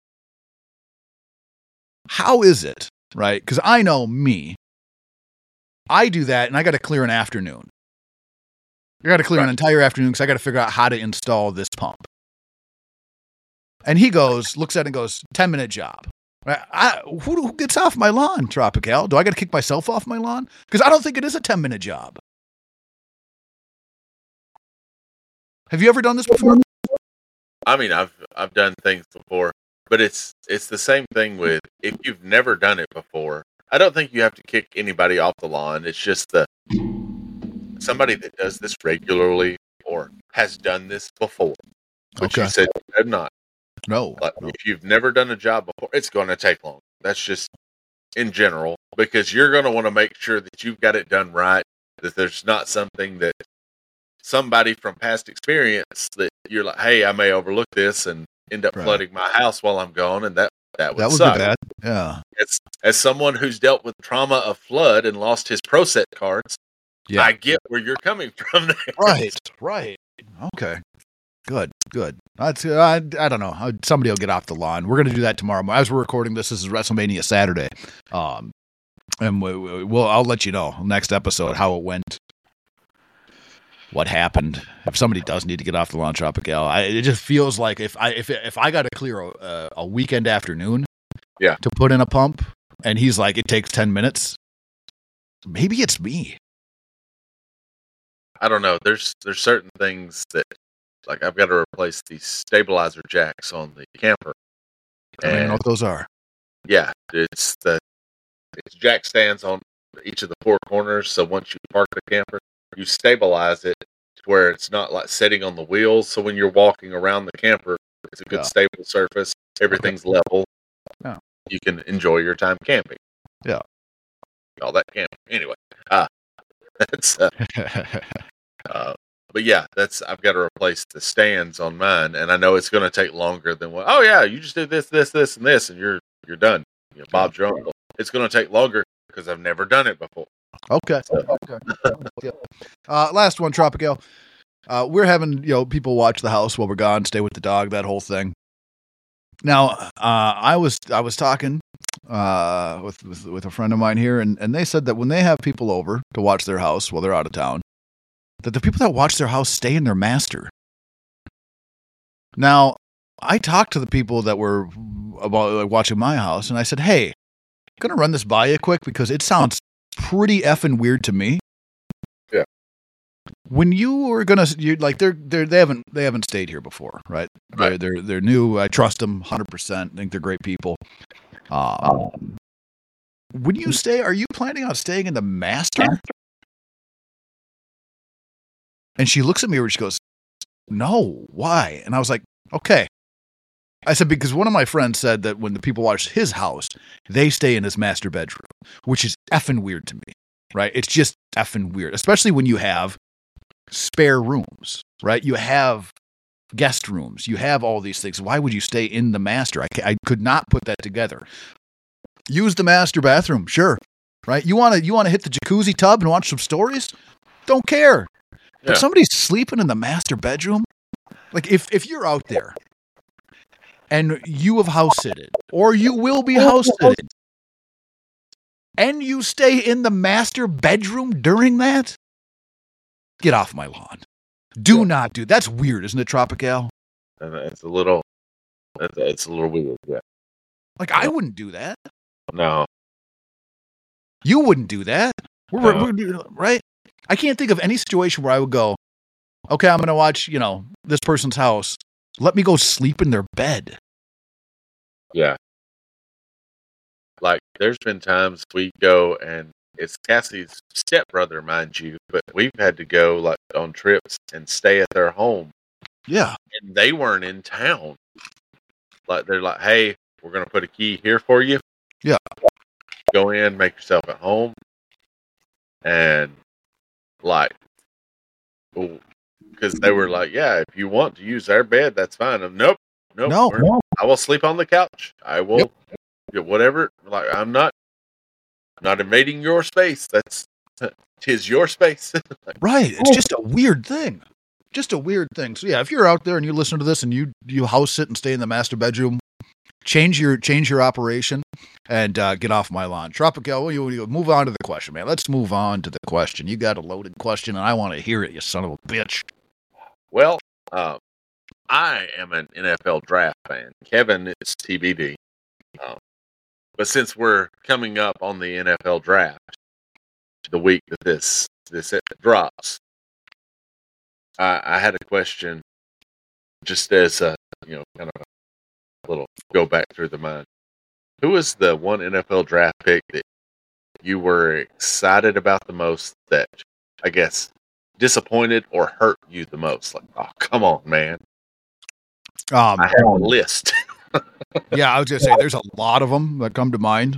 How is it, right? Because I know me. I do that, and I got to clear an afternoon. I got to clear Right. an entire afternoon because I got to figure out how to install this pump. And he goes, looks at it and goes, ten minute job. Right? I, who, who gets off my lawn, Tropical? Do I got to kick myself off my lawn? Because I don't think it is a ten minute job. Have you ever done this before? I mean, I've I've done things before, but it's it's the same thing with if you've never done it before. I don't think you have to kick anybody off the lawn. It's just the somebody that does this regularly or has done this before. But Okay. you said you have not. No. But no. if you've never done a job before, it's going to take long. That's just in general because you're going to want to make sure that you've got it done right. That there's not something that somebody from past experience that you're like, hey, I may overlook this and end up Right. flooding my house while I'm gone, and that that would That would suck. be bad. Yeah. As, as someone who's dealt with trauma of flood and lost his pro set cards, Yeah. I get where you're coming from there. Right. Right. Okay. Good. Good. That's, I, I don't know. Somebody will get off the lawn. We're going to do that tomorrow. As we're recording this, this is WrestleMania Saturday. Um, and we, we, we'll, I'll let you know next episode how it went. What happened? If somebody does need to get off the lawn, Tropical, I, it just feels like if I if if I got to clear a, a weekend afternoon, yeah, to put in a pump, and he's like, it takes ten minutes. Maybe it's me. I don't know. There's there's certain things that, like, I've got to replace the stabilizer jacks on the camper. I don't even know what those are. Yeah, it's the it's jack stands on each of the four corners. So once you park the camper, you stabilize it to where it's not like sitting on the wheels. So when you're walking around the camper, it's a good Yeah. stable surface. Everything's Okay. level. Yeah. You can enjoy your time camping. Yeah. All that camping. Anyway, uh, that's uh, uh, but yeah, that's I've got to replace the stands on mine, and I know it's going to take longer than what. Oh yeah, you just did this, this, this, and this, and you're you're done. You know, Bob's your uncle. It's going to take longer because I've never done it before. Okay. Okay. Yeah. Uh, last one, Tropical. Uh, we're having you know people watch the house while we're gone, stay with the dog, that whole thing. Now, uh, I was I was talking uh, with, with with a friend of mine here, and, and they said that when they have people over to watch their house while they're out of town, that the people that watch their house stay in their master. Now, I talked to the people that were about like, watching my house, and I said, "Hey, I'm gonna run this by you quick because it sounds pretty effing weird to me." Yeah. When you were gonna, you like they're they they haven't they haven't stayed here before, right? Right. They're they're they're new. I trust them one hundred percent. I think they're great people. Um, when you stay, are you planning on staying in the master? And she looks at me where she goes, "No, why?" And I was like, "Okay." I said, because one of my friends said that when the people watch his house, they stay in his master bedroom, which is effing weird to me, right? It's just effing weird, especially when you have spare rooms, right? You have guest rooms, you have all these things. Why would you stay in the master? I, I could not put that together. Use the master bathroom, sure, right? You want to you want to hit the jacuzzi tub and watch some stories? Don't care. But Yeah. somebody's sleeping in the master bedroom? Like, if, if you're out there and you have house sitted, or you will be house sitted, and you stay in the master bedroom during that, get off my lawn. Do Yeah. not do. That's weird, isn't it, Tropical? And it's a little, it's, it's a little weird. Yeah. Like, I wouldn't do that. No. You wouldn't do that. We're, No. we're, right? I can't think of any situation where I would go, okay, I'm going to watch, you know, this person's house. Let me go sleep in their bed. Yeah. Like, there's been times we go, and it's Cassie's stepbrother, mind you, but we've had to go, like, on trips and stay at their home. Yeah. And they weren't in town. Like, they're like, hey, we're going to put a key here for you. Yeah. Go in, make yourself at home. And, like, because they were like, yeah, if you want to use our bed, that's fine. I'm, nope. Nope. No. we're- I will sleep on the couch. I will, Yep. yeah, whatever. Like, I'm not, not invading your space. That's, tis your space. Like, Right. It's just a weird thing. Just a weird thing. So yeah, if you're out there and you listen to this and you you house sit and stay in the master bedroom, change your change your operation and uh, get off my lawn. Tropical, well, you, you move on to the question, man. Let's move on to the question. You got a loaded question, and I want to hear it, you son of a bitch. well, uh, I am an N F L draft fan. Kevin is T B D. Um, but since we're coming up on the N F L draft, the week that this this drops, I, I had a question just as a you know, kind of a little go back through the mind. Who was the one N F L draft pick that you were excited about the most that, I guess, disappointed or hurt you the most? Like, oh, come on, man. Um, I have a list. yeah, I was going to say, there's a lot of them that come to mind.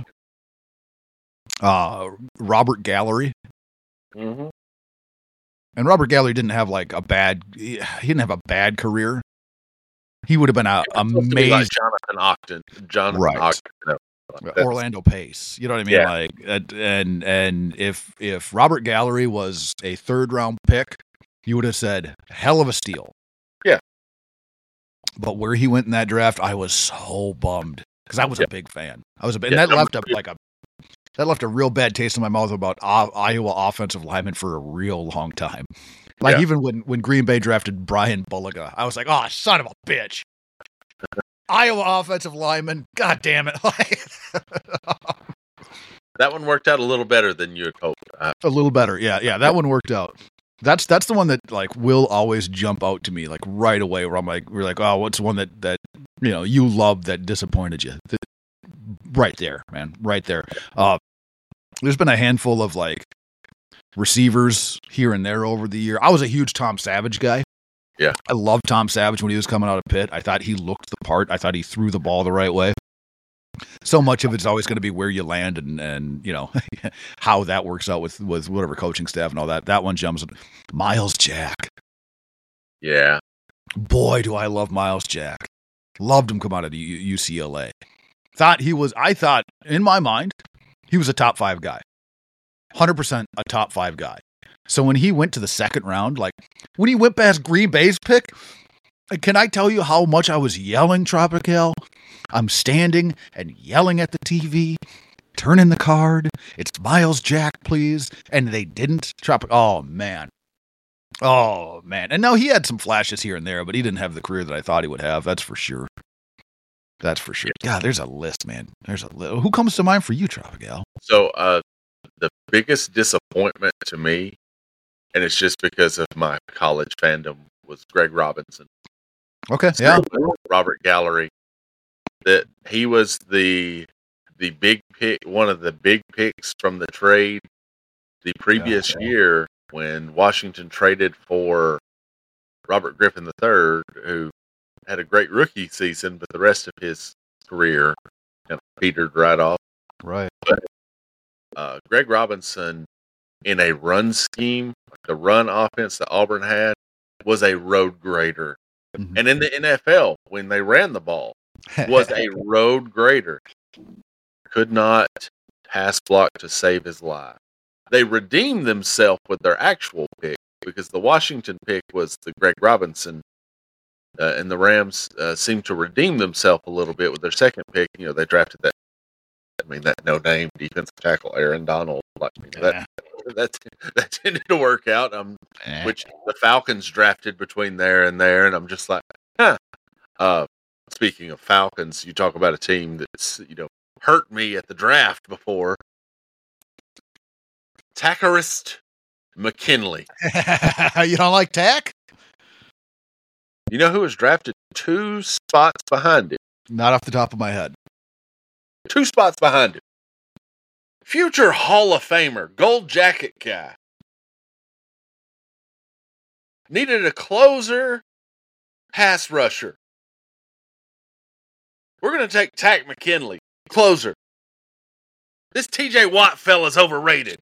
Uh, Robert Gallery. Mm-hmm. And Robert Gallery didn't have like a bad, he didn't have a bad career. He would have been a amazing, like Jonathan Ogden, Jonathan right. Ogden, no, like Orlando Pace. You know what I mean? Yeah. Like, and and if if Robert Gallery was a third round pick, you would have said hell of a steal. Yeah. But where he went in that draft, I was so bummed because I was yeah. a big fan. I was a big, yeah, and that left a like a that left a real bad taste in my mouth about uh, Iowa offensive linemen for a real long time. Like yeah. even when, when Green Bay drafted Brian Bulaga, I was like, oh, son of a bitch. Iowa offensive lineman. God damn it. That one worked out a little better than you had hoped. Uh, a little better. Yeah. Yeah. That one worked out. That's, that's the one that like will always jump out to me like right away where I'm like, we're like, oh, what's the one that, that, you know, you loved that disappointed you? The, right there, man. Right there. Uh, there's been a handful of like, receivers here and there over the year. I was a huge Tom Savage guy. Yeah. I loved Tom Savage when he was coming out of Pitt. I thought he looked the part. I thought he threw the ball the right way. So much of it's always going to be where you land and, and you know, how that works out with, with whatever coaching staff and all that. That one jumps. Miles Jack. Yeah. Boy, do I love Miles Jack. Loved him come out of U C L A. Thought he was, I thought, in my mind, he was a top five guy. one hundred percent a top five guy. So when he went to the second round, like when he went past Green Bay's pick, can I tell you how much I was yelling Tropical? I'm standing and yelling at the T V, turning the card. It's Miles Jack, please. And they didn't. Tropical. Oh, man. Oh, man. And no, he had some flashes here and there, but he didn't have the career that I thought he would have. That's for sure. That's for sure. God, there's a list, man. There's a list. Who comes to mind for you, Tropical? So, uh, the biggest disappointment to me, and it's just because of my college fandom, was Greg Robinson. Okay, yeah. Robert Gallery. That he was the the big pick, one of the big picks from the trade the previous yeah, yeah. year when Washington traded for Robert Griffin the third, who had a great rookie season, but the rest of his career kind of petered right off. Right. But, Uh, Greg Robinson, in a run scheme, the run offense that Auburn had, was a road grader. Mm-hmm. And in the N F L, when they ran the ball, was a road grader. Could not pass block to save his life. They redeemed themselves with their actual pick because the Washington pick was the Greg Robinson, uh, and the Rams uh, seemed to redeem themselves a little bit with their second pick. You know, they drafted that. I mean, that no-name defensive tackle, Aaron Donald, like that, yeah. that, that tended to work out, um, yeah. which the Falcons drafted between there and there, and I'm just like, huh. Uh, speaking of Falcons, you talk about a team that's, you know, hurt me at the draft before. Tackerist McKinley. You don't like Tack? You know who was drafted two spots behind him? Not off the top of my head. Two spots behind him. Future Hall of Famer, gold jacket guy. Needed a closer, pass rusher. We're going to take Tack McKinley, closer. This T J Watt fella's overrated.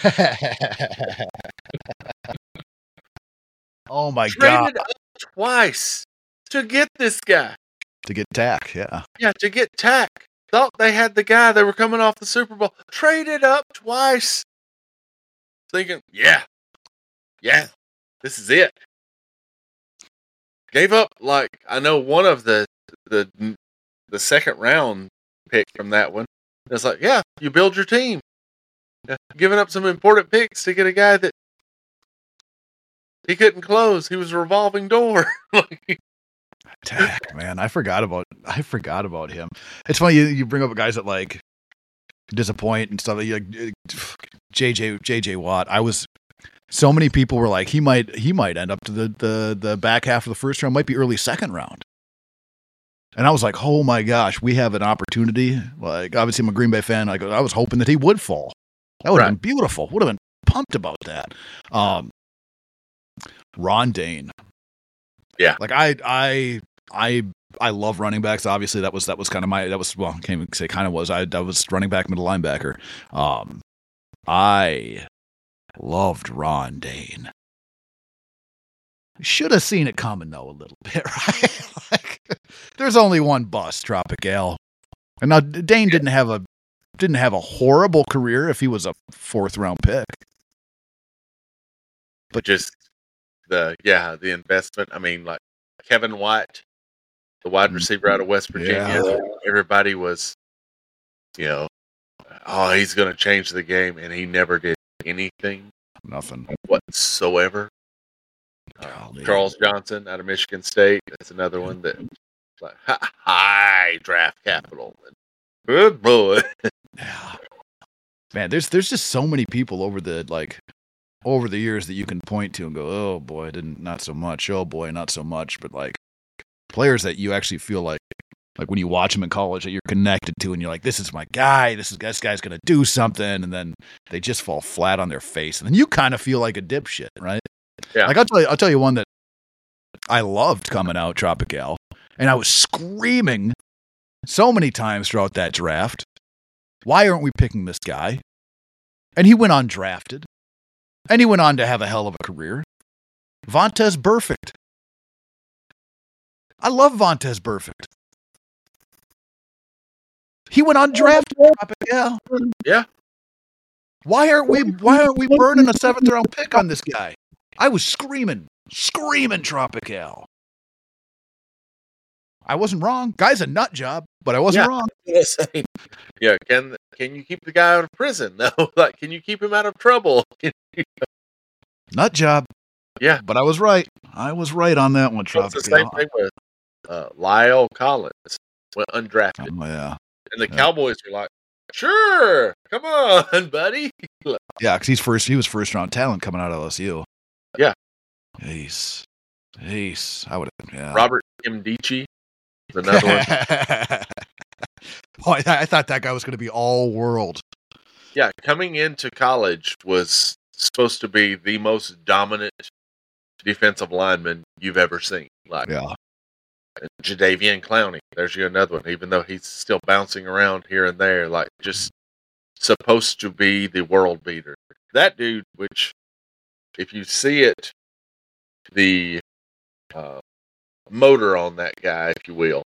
Oh my Traded God. Traded up twice to get this guy. To get Tack, yeah. Yeah, to get Tack. Thought they had the guy. They were coming off the Super Bowl. Traded up twice. Thinking, yeah, yeah, this is it. Gave up, like, I know one of the the the second round pick from that one. It's like, yeah, you build your team. Yeah, giving up some important picks to get a guy that he couldn't close. He was a revolving door. Tack, man, I forgot about I forgot about him. It's funny you, you bring up guys that like disappoint and stuff. Like J J J J Watt. I was so many people were like he might he might end up to the the the back half of the first round, might be early second round. And I was like, oh my gosh, we have an opportunity. Like, obviously, I'm a Green Bay fan. I, go, I was hoping that he would fall. That would have Right. been beautiful. Would have been pumped about that. Um, Ron Dane. Yeah. Like, I, I, I, I love running backs. Obviously, that was that was kind of my that was well, I can't even say kind of was. I, I was running back, middle linebacker. Um, I loved Ron Dane. Should have seen it coming though a little bit, right? Like, there's only one bus, Tropical. And now Dane didn't have a didn't have a horrible career if he was a fourth round pick. But just the yeah, the investment. I mean, like Kevin White, the wide receiver out of West Virginia. Yeah. Everybody was, you know, oh, he's going to change the game, and he never did anything Nothing. whatsoever. Uh, Golly. Charles Johnson out of Michigan State. That's another one that like high draft capital. Good boy. Yeah. Man, there's there's just so many people over the like over the years that you can point to and go, oh boy, didn't not so much. Oh boy, not so much. But like players that you actually feel like like when you watch them in college that you're connected to and you're like, this is my guy, this is this guy's gonna do something, and then they just fall flat on their face. And then you kind of feel like a dipshit, right? Yeah. Like I'll tell you I'll tell you one that I loved coming out, Tropical, and I was screaming so many times throughout that draft. Why aren't we picking this guy? And he went undrafted. And he went on to have a hell of a career. Vontaze Burfict. I love Vontaze Burfict. He went undrafted. Yeah. Yeah. Why aren't we why aren't we burning a seventh round pick on this guy? I was screaming, screaming Tropical. I wasn't wrong. Guy's a nut job, but I wasn't Yeah. wrong. Yeah, can can you keep the guy out of prison though? Like, can you keep him out of trouble? Nut job. Yeah. But I was right. I was right on that one, It's the same Tropical. thing with uh, Lyle Collins went undrafted, Oh, yeah. and the yeah. Cowboys were like, "Sure, come on, buddy." Yeah, because he's first. He was first round talent coming out of L S U. Yeah. Ace, Ace. I would have. Yeah. Robert Kimdichie is another one. Oh, I, I thought that guy was going to be all world. Yeah, coming into college was supposed to be the most dominant defensive lineman you've ever seen. Like Yeah. Jadeveon Clowney, there's you another one. Even though he's still bouncing around here and there, like just supposed to be the world beater. That dude, which if you see it, the uh, motor on that guy, if you will,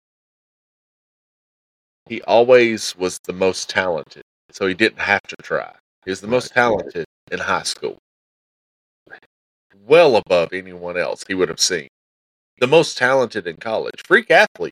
he always was the most talented, so he didn't have to try. He was the most talented in high school, well above anyone else he would have seen. The most talented in college, freak athlete,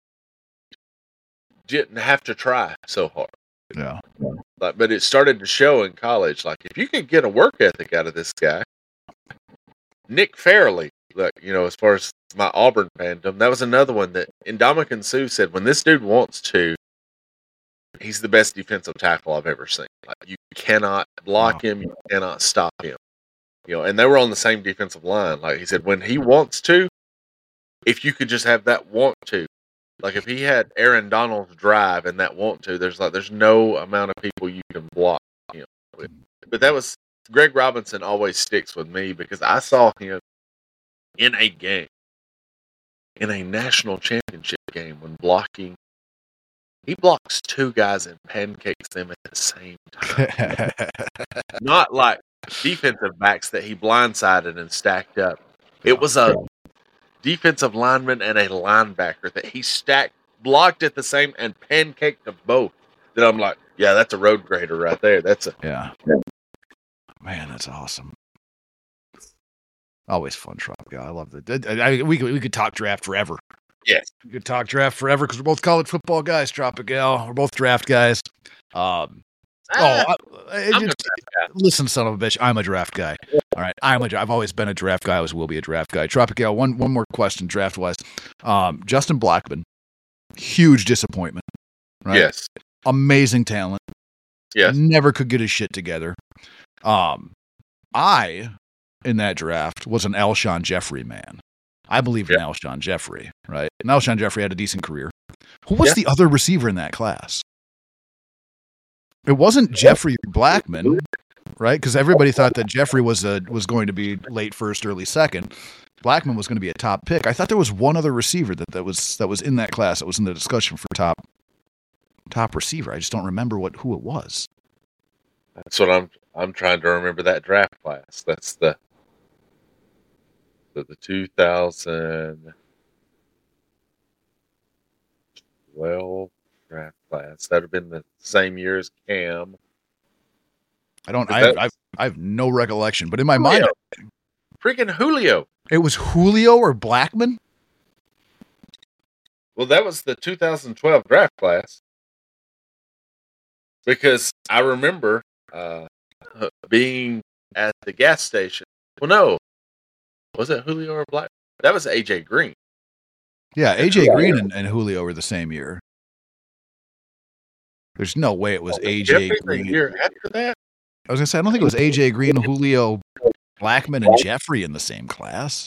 didn't have to try so hard. Yeah. Like, but it started to show in college. Like, if you could get a work ethic out of this guy, Nick Fairley, like, you know, as far as my Auburn fandom, that was another one that Ndamukong Suh said, when this dude wants to, he's the best defensive tackle I've ever seen. Like, you cannot block him, you cannot stop him. You know, and they were on the same defensive line. Like he said, when he wants to, if you could just have that want to, like if he had Aaron Donald's drive and that want to, there's like there's no amount of people you can block him with. But that was Greg Robinson always sticks with me because I saw him in a game, in a national championship game when blocking. He blocks two guys and pancakes them at the same time. Not like defensive backs that he blindsided and stacked up. It was a defensive lineman and a linebacker that he stacked, blocked at the same, and pancaked them both. Then I'm like, yeah, that's a road grader right there. That's a Yeah. Man, that's awesome. Always fun, Trop guy. I love that. I, I, we could we could talk draft forever. yes. We could talk draft forever because we're both college football guys, Tropical. We're both draft guys. Um, Ah, oh, I, I, I'm just- a draft guy. listen, son of a bitch. I'm a draft guy. All right, I'm a. dra- I've always been a draft guy. I always will be a draft guy. Tropical. One one more question, draft wise. Um, Justin Blackman, huge disappointment. Right. Yes. Amazing talent. Yes. Never could get his shit together. Um, I in that draft was an Alshon Jeffrey man. I believed in Alshon Jeffrey, right? And Alshon Jeffrey had a decent career. Who was Yeah. the other receiver in that class? It wasn't Jeffrey Blackman, right? Because everybody thought that Jeffrey was a was going to be late first, early second. Blackman was going to be a top pick. I thought there was one other receiver that, that was that was in that class that was in the discussion for top top receiver. I just don't remember what who it was. That's what I'm I'm trying to remember that draft class. That's the the, the two thousand twelve draft class. That would have been the same year as Cam. I don't. Is I that- I I have no recollection, but in my Julio. mind, Freaking Julio. it was Julio or Blackman. Well, that was the two thousand twelve draft class. Because I remember uh, being at the gas station. Well, no. Was it Julio or Black? That was A J Green. Yeah, A J Green and, and Julio were the same year. There's no way it was A J Jeffrey the Green. year after that? I was gonna say I don't think it was A J Green, Julio, Blackman, and Jeffrey in the same class.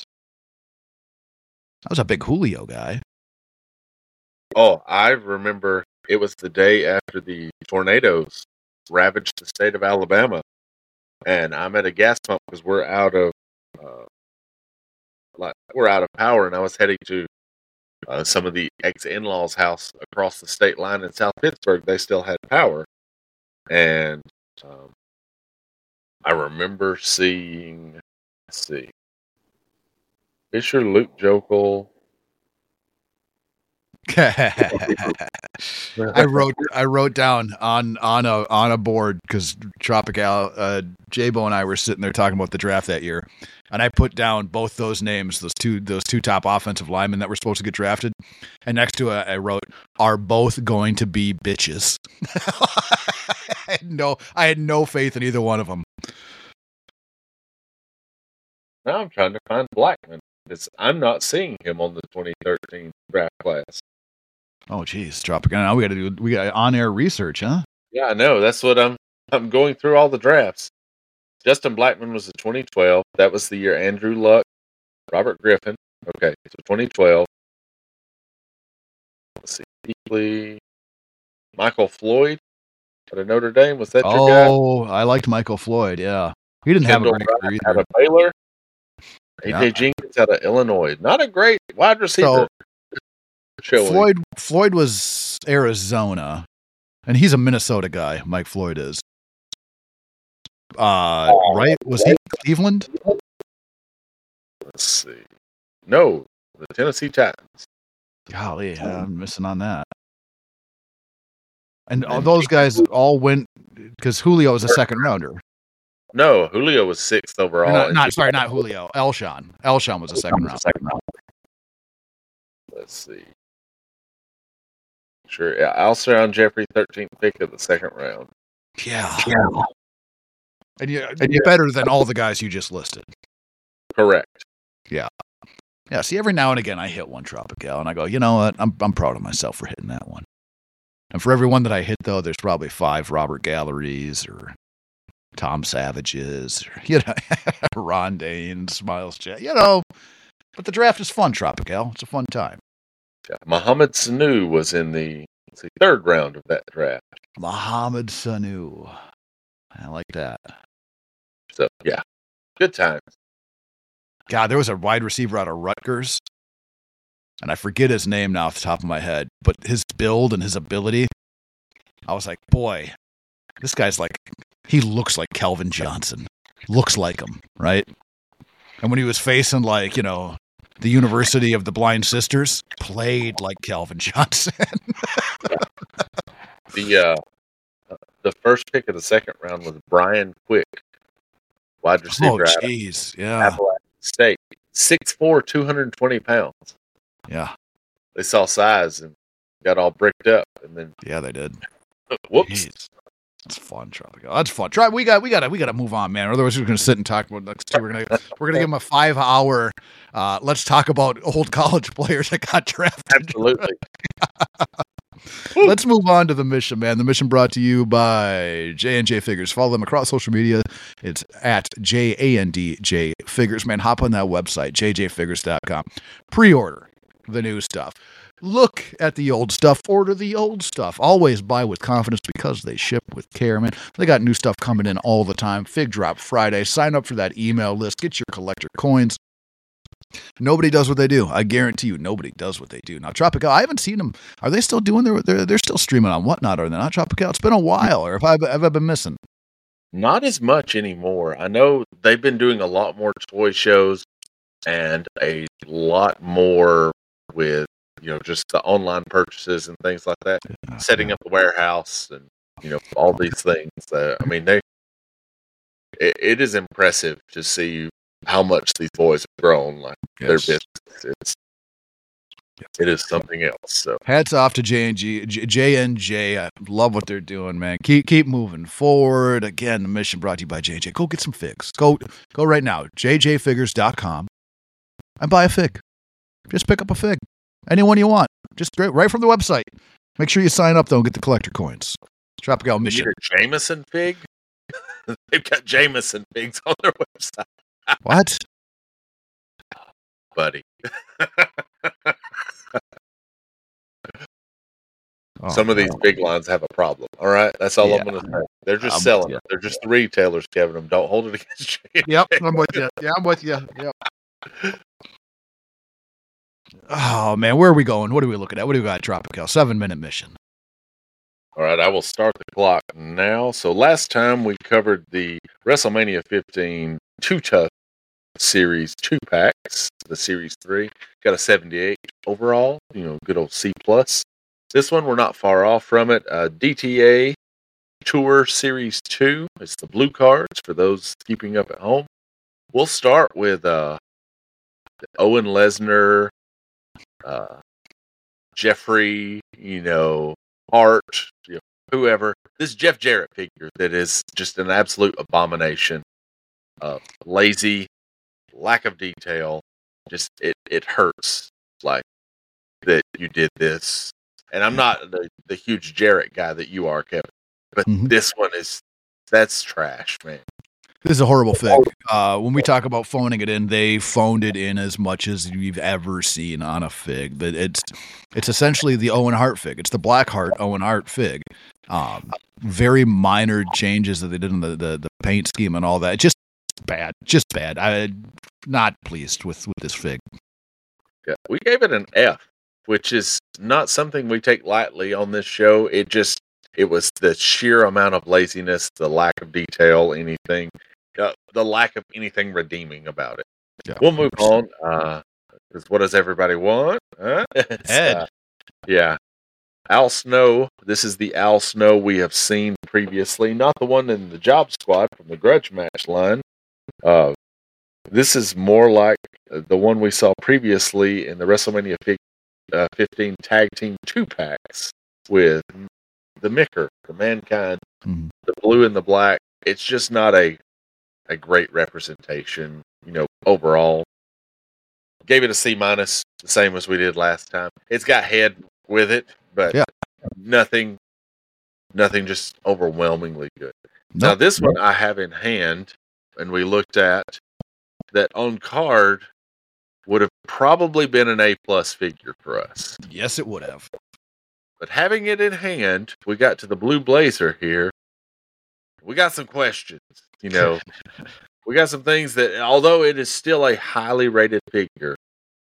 I was a big Julio guy. Oh, I remember it was the day after the tornadoes ravaged the state of Alabama. And I'm at a gas pump because we're out of uh, like we're out of power, and I was heading to uh, some of the ex-in-laws' house across the state line in South Pittsburgh. They still had power, and um, I remember seeing, let's see, Fisher, Luke Jokel. I wrote I wrote down on on a on a board because Tropical uh, J-Bo and I were sitting there talking about the draft that year, and I put down both those names, those two those two top offensive linemen that were supposed to get drafted, and next to it I wrote, "Are both going to be bitches." I had no I had no faith in either one of them. Now I'm trying to find Blackman. It's, I'm not seeing him on the twenty thirteen draft class. Oh, geez, Tropical. Now we got to do we got on air research, huh? Yeah, I know. That's what I'm. I'm going through all the drafts. Justin Blackman was the twenty twelve. That was the year Andrew Luck, Robert Griffin. Okay, so twenty twelve. Let's see. Deeply. Michael Floyd out of Notre Dame. Was that your guy? Oh, I liked Michael Floyd. Yeah, he didn't have a Kendall great Wright career out either. of Baylor. A J Yeah. Jenkins out of Illinois. Not a great wide receiver. showing. Floyd Floyd was Arizona, and he's a Minnesota guy. Mike Floyd is. Uh, right? Was he Cleveland? Let's see. No, the Tennessee Titans. Golly, yeah, I'm missing on that. And all those guys all went because Julio was a second rounder. No, Julio was sixth Or overall. not, in not two- sorry, not Julio. Elshon. Elshon was a second round. Let's see. Sure. Yeah, Alshon Jeffrey, thirteenth pick of the second round. Yeah. And you better than all the guys you just listed. Correct. Yeah, see, every now and again I hit one Tropical, and I go, you know what? I'm I'm proud of myself for hitting that one. And for every one that I hit, though, there's probably five Robert Galleries or Tom Savages, or, you know, Ron Danes, Miles Jack, you know. But the draft is fun, Tropical. It's a fun time. Yeah. Mohamed Sanu was in the let's see, third round of that draft. Mohamed Sanu. I like that. So, yeah, good times. God, there was a wide receiver out of Rutgers, and I forget his name now off the top of my head, but his build and his ability, I was like, boy, this guy's like, he looks like Calvin Johnson. Looks like him, right? And when he was facing, like, you know, the University of the Blind Sisters, played like Calvin Johnson. The uh, the first pick of the second round was Brian Quick, wide Oh, receiver out of jeez. Yeah. Appalachian State. six foot four, two hundred twenty pounds. Yeah. They saw size and got all bricked up, and then Yeah, they did. whoops. Jeez. That's fun, Tropical. That's fun. Try. We got. We got to. We got to move on, man. Otherwise, we're going to sit and talk about next two. We're going to. We're going to give them a five-hour. Uh, let's talk about old college players that got drafted. Absolutely. Let's move on to the mission, man. The mission brought to you by J and J Figures. Follow them across social media. It's at J A N D J Figures, man. Hop on that website, j j figures dot com. Pre-order the new stuff. Look at the old stuff. Order the old stuff. Always buy with confidence because they ship with care, man. They got new stuff coming in all the time. Fig Drop Friday. Sign up for that email list. Get your collector coins. Nobody does what they do. I guarantee you, nobody does what they do. Now, Tropical, I haven't seen them. Are they still doing their? They're, they're still streaming on Whatnot, are they not, Tropical? It's been a while. Or have I, have I been missing? Not as much anymore. I know they've been doing a lot more toy shows and a lot more with, you know, just the online purchases and things like that. Yeah, setting yeah. up the warehouse and, you know, all these things. Uh, I mean, they. It, it is impressive to see how much these boys have grown, like yes. their business. It's, it is something else. So hats off to J and G, J and J. I love what they're doing, man. Keep keep moving forward. Again, the mission brought to you by J and J. Go get some figs. Go go right now, j j figures dot com, and buy a fig. Just pick up a fig, anyone you want. Just right, right from the website. Make sure you sign up though and get the collector coins. Tropical mission. You need a Jameson fig. They've got Jameson figs on their website. What? Buddy. oh, Some of these no. big lines have a problem. All right. That's all yeah. I'm going to say. They're just I'm selling them. They're just the retailers, Kevin. Them. Don't hold it against you. Yep. I'm with you. Yeah, I'm with you. Yep. Oh, man. Where are we going? What are we looking at? What do we got, Tropical? Seven minute mission. All right, I will start the clock now. So last time we covered the WrestleMania fifteen Too Tough Series two packs, the Series three. Got a seventy-eight overall, you know, good old C plus. This one, we're not far off from it. Uh, D T A Tour Series two. It's the blue cards for those keeping up at home. We'll start with uh, Owen Lesnar, uh, Jeffrey, you know, Hart, you know, whoever. This Jeff Jarrett figure that is just an absolute abomination. Uh, lazy, lack of detail. Just it, it hurts like that you did this. And I'm not the, the huge Jarrett guy that you are, Kevin. But mm-hmm. this one is that's trash, man. This is a horrible fig. Uh, when we talk about phoning it in, they phoned it in as much as you've ever seen on a fig. But it's it's essentially the Owen Hart fig. It's the Black Heart Owen Hart fig. Um, very minor changes that they did in the, the, the paint scheme and all that. Just bad. Just bad. I'm not pleased with, with this fig. Yeah, we gave it an F, which is not something we take lightly on this show. It just it was the sheer amount of laziness, the lack of detail, anything. Uh, the lack of anything redeeming about it. Yeah, we'll move on. Uh, because what does everybody want? Huh? Ed. Uh, yeah. Al Snow. This is the Al Snow we have seen previously, not the one in the Job Squad from the Grudge Match line. Uh, this is more like the one we saw previously in the WrestleMania fifteen Tag Team two packs with the Micker, the Mankind, mm-hmm. the blue and the black. It's just not a a great representation, you know, overall. Gave it a C minus, the same as we did last time. It's got head with it, but yeah. nothing, nothing just overwhelmingly good. Nope. Now, this one I have in hand, and we looked at, that on card would have probably been an A plus figure for us. Yes, it would have. But having it in hand, we got to the blue blazer here. We got some questions. You know, we got some things that, although it is still a highly rated figure,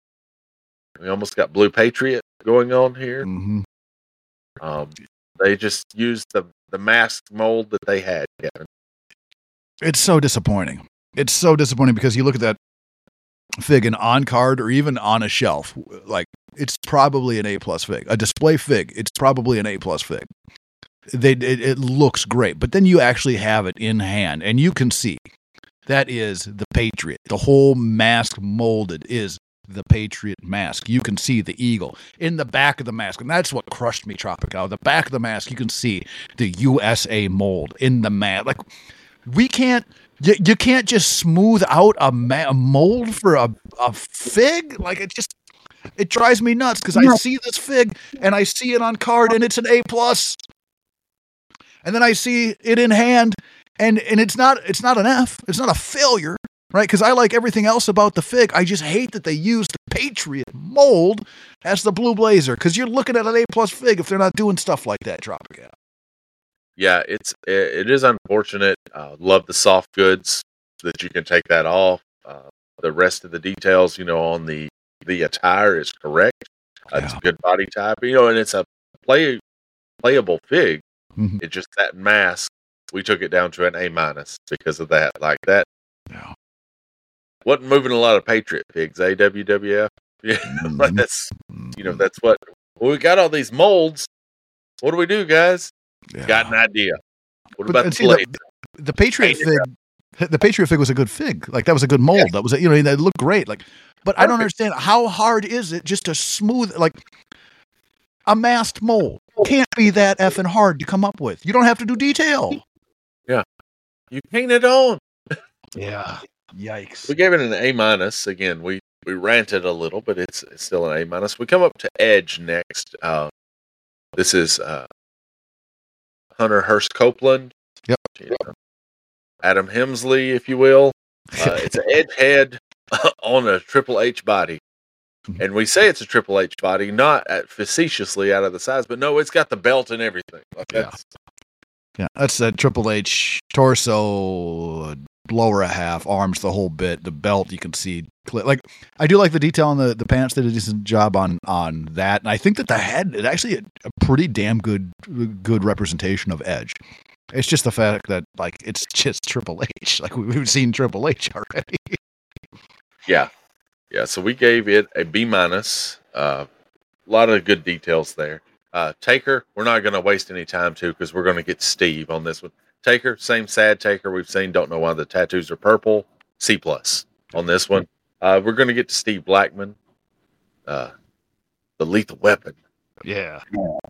we almost got Blue Patriot going on here. Mm-hmm. Um, they just used the, the mask mold that they had, Kevin. It's so disappointing. It's so disappointing because you look at that fig and on card or even on a shelf, like it's probably an A plus fig. A display fig, it's probably an A plus fig. They it, it looks great, but then you actually have it in hand, and you can see that is the Patriot. The whole mask molded is the Patriot mask. You can see the eagle in the back of the mask, and that's what crushed me, Tropical. The back of the mask, you can see the U S A mold in the mask. Like we can't, you, you can't just smooth out a, ma- a mold for a, a fig. Like it just, it drives me nuts because I see this fig and I see it on card, and it's an A plus. And then I see it in hand, and, and it's not it's not an F. It's not a failure. right? Because I like everything else about the fig. I just hate that they use the Patriot mold as the Blue Blazer, because you're looking at an A plus fig if they're not doing stuff like that. Tropical. Yeah, it's it, it is unfortunate. Uh, love the soft goods that you can take that off. Uh, the rest of the details, you know, on the the attire is correct. Uh, It's a Yeah. good body type, you know, and it's a play playable fig. Mhm. It just that mask. We took it down to an A minus because of that. Like that Yeah. wasn't moving a lot of Patriot figs, eh, W W F? Yeah, like Mhm. that's you know that's what. Well, we got all these molds. What do we do, guys? Yeah. Got an idea. What But about and the see, the, blade? the Patriot Paint it fig, the Patriot fig was a good fig. Like that was a good mold. Yes. That was, a, you know, it looked great. Like, but I don't Perfect. understand how hard is it just to smooth like a masked mold. Can't be that effing hard to come up with. You don't have to do detail. You paint it on. Yeah. Yikes. We gave it an A minus. Again, we we ranted a little, but it's, it's still an A minus. We come up to Edge next. Uh, this is uh, Hunter Hearst Copeland. Yep. You know, Adam Hemsley, if you will. Uh, it's an Edge head on a Triple H body. And we say it's a Triple H body, not at facetiously out of the sides, but no, it's got the belt and everything. Like Yeah. that's, Yeah, that's a Triple H torso, lower half, arms, the whole bit. The belt you can see. clear- Like I do like the detail on the the pants. Did a decent job on on that, and I think that the head is actually a, a pretty damn good good representation of Edge. It's just the fact that like it's just Triple H. Like we- we've seen Triple H already. yeah. Yeah. So we gave it a B minus. Uh, a lot of good details there. Uh, Taker, we're not going to waste any time too because we're going to get Steve on this one. Taker, same sad Taker we've seen. Don't know why the tattoos are purple. C plus on this one. Uh, we're going to get to Steve Blackman, uh, the Lethal Weapon. Yeah.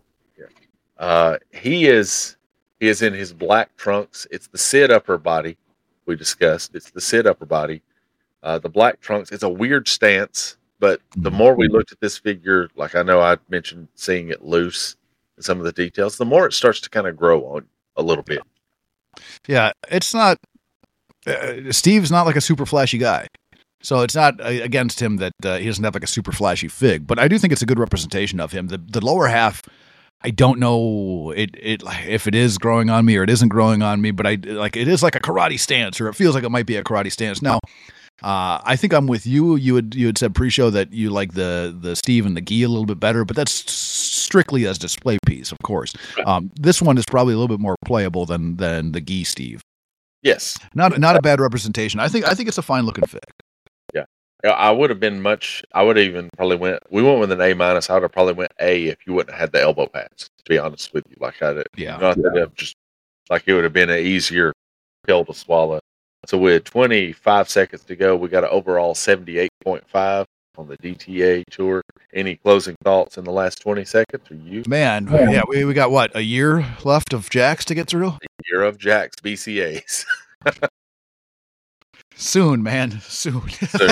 Uh, he is he is in his black trunks. It's the Sid upper body we discussed. It's the Sid upper body. Uh, the black trunks. It's a weird stance, but the more we looked at this figure, like I know I mentioned seeing it loose in some of the details, the more it starts to kind of grow on a little bit. Yeah, it's not. Uh, Steve's not like a super flashy guy, so it's not uh, against him that uh, he doesn't have like a super flashy fig. But I do think it's a good representation of him. The the lower half, I don't know it it if it is growing on me or it isn't growing on me, but I like it is like a karate stance, or it feels like it might be a karate stance. Now, uh, I think I'm with you. You had you had said pre-show that you like the the Steve and the gi a little bit better, but that's strictly as display piece, of course. Um, this one is probably a little bit more playable than than the gi Steve. Yes, Not not a bad representation. I think I think it's a fine looking fig. Yeah, I would have been much. I would have even probably went. We went with an A minus. I would have probably went A if you wouldn't have had the elbow pads. To be honest with you, like I did. Yeah. Not that it just like it would have been an easier pill to swallow. So with twenty-five seconds to go, we got an overall seventy-eight point five on the D T A tour. Any closing thoughts in the last twenty seconds for you? Man, yeah, we, we got what, a year left of Jacks to get through? Year of Jack's B C As. Soon, man. Soon. Soon.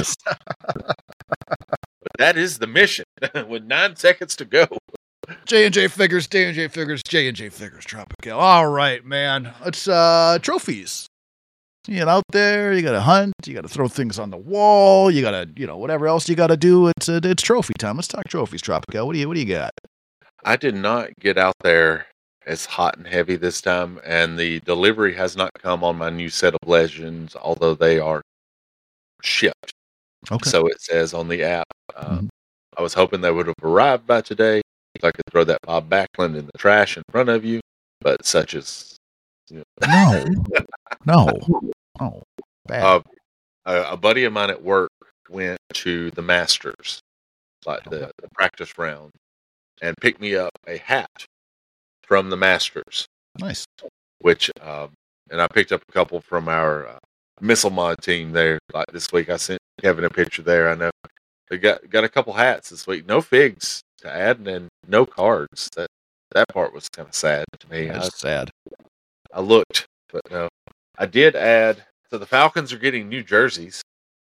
But that is the mission. With nine seconds to go. J and J figures, J and J figures, J and J figures, Tropical. All right, man. It's uh trophies. You get out there, you gotta hunt, you gotta throw things on the wall, you gotta, you know, whatever else you gotta do. It's uh, it's trophy time. Let's talk trophies, Tropical. What do you what do you got? I did not get out there as hot and heavy this time, and the delivery has not come on my new set of legends, although they are shipped. Okay. So it says on the app. Uh, Mhm. I was hoping they would have arrived by today, so I could throw that Bob Backlund in the trash in front of you, but such as you know. No. No. Oh. Bad. Uh, a, a buddy of mine at work went to the Masters, like the, the practice round, and picked me up a hat from the Masters. Nice. Which, um, and I picked up a couple from our uh, missile mod team there. Like this week, I sent Kevin a picture there. I know they got got a couple hats this week. No figs to add, and no cards. That that part was kind of sad to me. I, That's sad. I looked, but no, I did add. So the Falcons are getting new jerseys.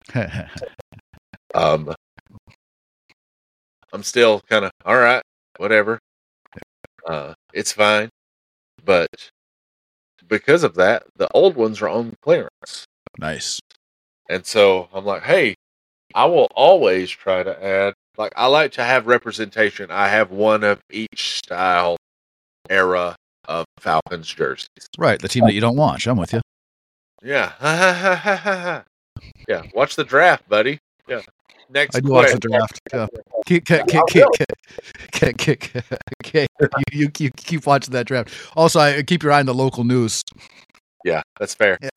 Um, I'm still kind of all right, whatever. Uh, it's fine, but because of that, the old ones are on clearance. Nice. And so I'm like, hey, I will always try to add, like, I like to have representation. I have one of each style era of Falcons jerseys. Right, the team that you don't watch. I'm with you. Yeah. Yeah, watch the draft, buddy. Yeah. Next I do question. watch the draft. Yeah. Keep, keep, keep, keep, keep, keep, keep, okay. You, you, you keep watching that draft. Also, I keep your eye on the local news. Yeah, that's fair. Yeah.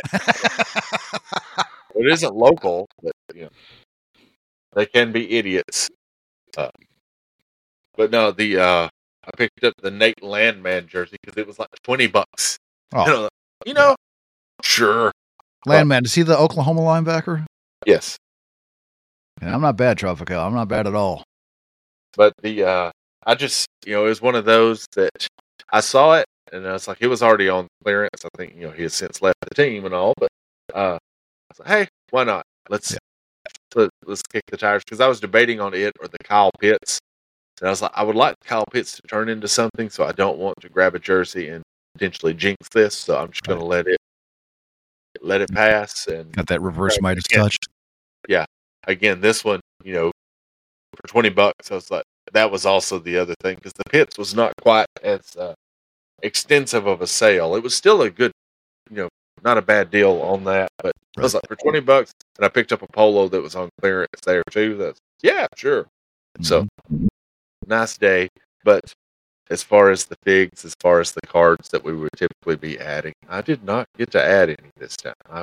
It isn't local, but you know, they can be idiots. Uh, but no, the uh, I picked up the Nate Landman jersey because it was like twenty bucks. Oh. You know, you know sure. Landman, is he the Oklahoma linebacker? Yes. Yeah, I'm not bad, Tropical. I'm not bad at all. But the uh, I just, you know, it was one of those that I saw it and I was like, it was already on clearance. I think, you know, he has since left the team and all, but uh, I was like, hey, why not? Let's yeah. let, let's kick the tires because I was debating on it or the Kyle Pitts, and I was like, I would like Kyle Pitts to turn into something, so I don't want to grab a jersey and potentially jinx this. So I'm just going to let it let it pass and got that reverse Midas again, touch. Yeah. Again, this one, you know, for twenty bucks, I was like, that was also the other thing because the Pitts was not quite as uh, extensive of a sale. It was still a good, you know, not a bad deal on that. But right. I was like, for twenty bucks, and I picked up a polo that was on clearance there too. That's yeah, sure. Mm-hmm. So nice day. But as far as the figs, as far as the cards that we would typically be adding, I did not get to add any this time. I,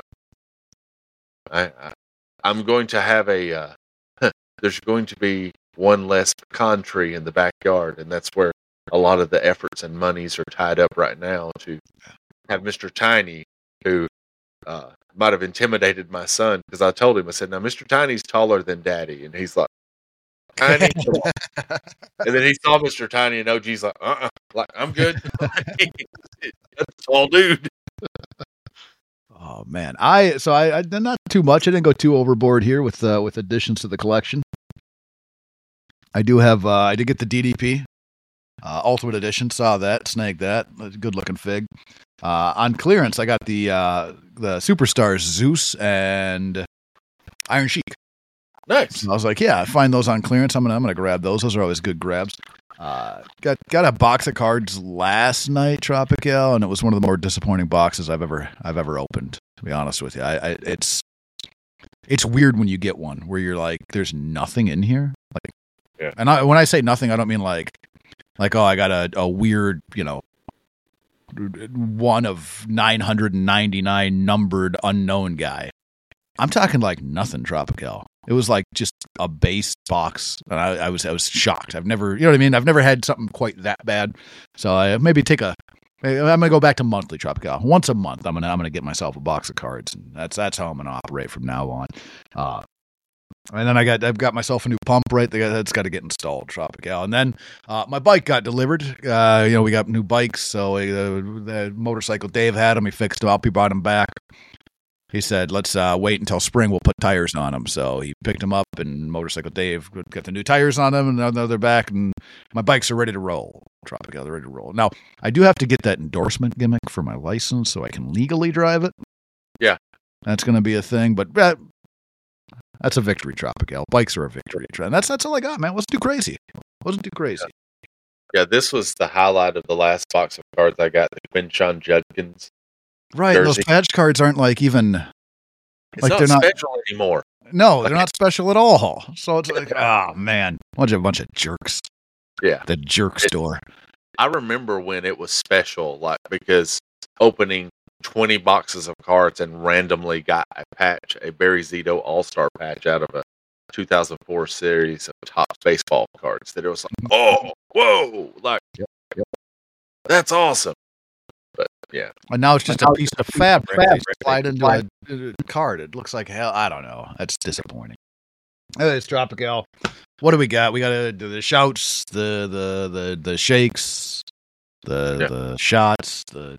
I, I I'm going to have a. Uh, there's going to be one less pecan tree in the backyard, and that's where a lot of the efforts and monies are tied up right now to have Mister Tiny, who uh, might have intimidated my son because I told him, I said, now Mister Tiny's taller than Daddy, and he's like, Tiny, and then he saw Mister Tiny, and O G's like, uh-uh, like I'm good. That's a tall dude. Oh man, I so I, I not too much. I didn't go too overboard here with uh, with additions to the collection. I do have. Uh, I did get the D D P uh, Ultimate Edition. Saw that, snagged that. Good looking fig. Uh, on clearance, I got the uh, the Superstars Zeus and Iron Sheik. Nice. So I was like, yeah, I find those on clearance. I'm gonna I'm gonna grab those. Those are always good grabs. Uh, got got a box of cards last night, Tropical, and it was one of the more disappointing boxes I've ever I've ever opened. To be honest with you, I, I it's it's weird when you get one where you're like, there's nothing in here. Like, yeah. And I, when I say nothing, I don't mean like like oh, I got a, a weird, you know, one of nine hundred ninety-nine numbered unknown guy. I'm talking like nothing, Tropical. It was like just a base box, and I, I was I was shocked. I've never, you know what I mean? I've never had something quite that bad. So I maybe take a. I'm gonna go back to monthly Tropical. Once a month, I'm gonna I'm gonna get myself a box of cards, and that's that's how I'm gonna operate from now on. Uh, and then I got I've got myself a new pump, right? That's got to get installed, Tropical. And then uh, my bike got delivered. Uh, you know, we got new bikes, so uh, the motorcycle Dave had them. He fixed them up. He brought them back. He said, let's uh, wait until spring. We'll put tires on them. So he picked them up, and Motorcycle Dave got the new tires on them, and now they're back, and my bikes are ready to roll. Tropical, they're ready to roll. Now, I do have to get that endorsement gimmick for my license so I can legally drive it. Yeah. That's going to be a thing, but uh, that's a victory, Tropical. Bikes are a victory. And that's, that's all I got, man. It wasn't too crazy. It wasn't too crazy. Yeah. yeah, this was the highlight of the last box of cards I got, the Quinshon Judkins. Right, jersey. Those patch cards aren't like even it's like not they're special not anymore. No, they're not special at all. So it's like, oh man, bunch of bunch of jerks. Yeah, the jerk it, store. I remember when it was special, like because opening twenty boxes of cards and randomly got a patch, a Barry Zito All Star patch out of a two thousand four series of top baseball cards. That it was like, oh, whoa, like yep, yep. That's awesome. But yeah, and now it's just a piece of fabric, fabric slide into a, a card. It looks like hell. I don't know. That's disappointing. It's Tropical. What do we got? We got uh, the shouts, the the the the shakes, the yeah. the shots, the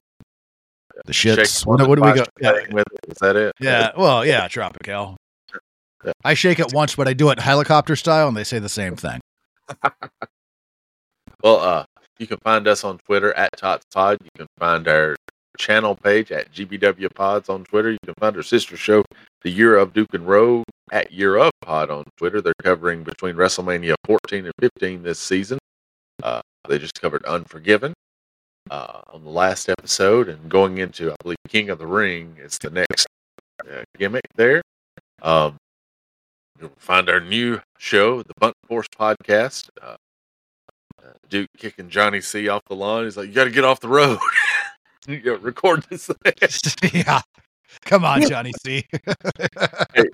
the shits. What, what do we got? Yeah. With it. Is that it? Yeah. Well, yeah, Tropical. Yeah. I shake it once, but I do it helicopter style, and they say the same thing. Well, uh. You can find us on Twitter at TotsPod. You can find our channel page at G B W Pods on Twitter. You can find our sister show, The Year of Duke and Rogue, at Year of Pod on Twitter. They're covering between WrestleMania fourteen and fifteen this season. Uh, they just covered Unforgiven uh, on the last episode, and going into, I believe, King of the Ring is the next uh, gimmick there. Um, you'll find our new show, the Bunt Force Podcast. Uh, uh, Duke kicking Johnny C off the lawn. He's like, "You got to get off the road. You got to record this thing." Yeah, come on, Johnny C. Hey,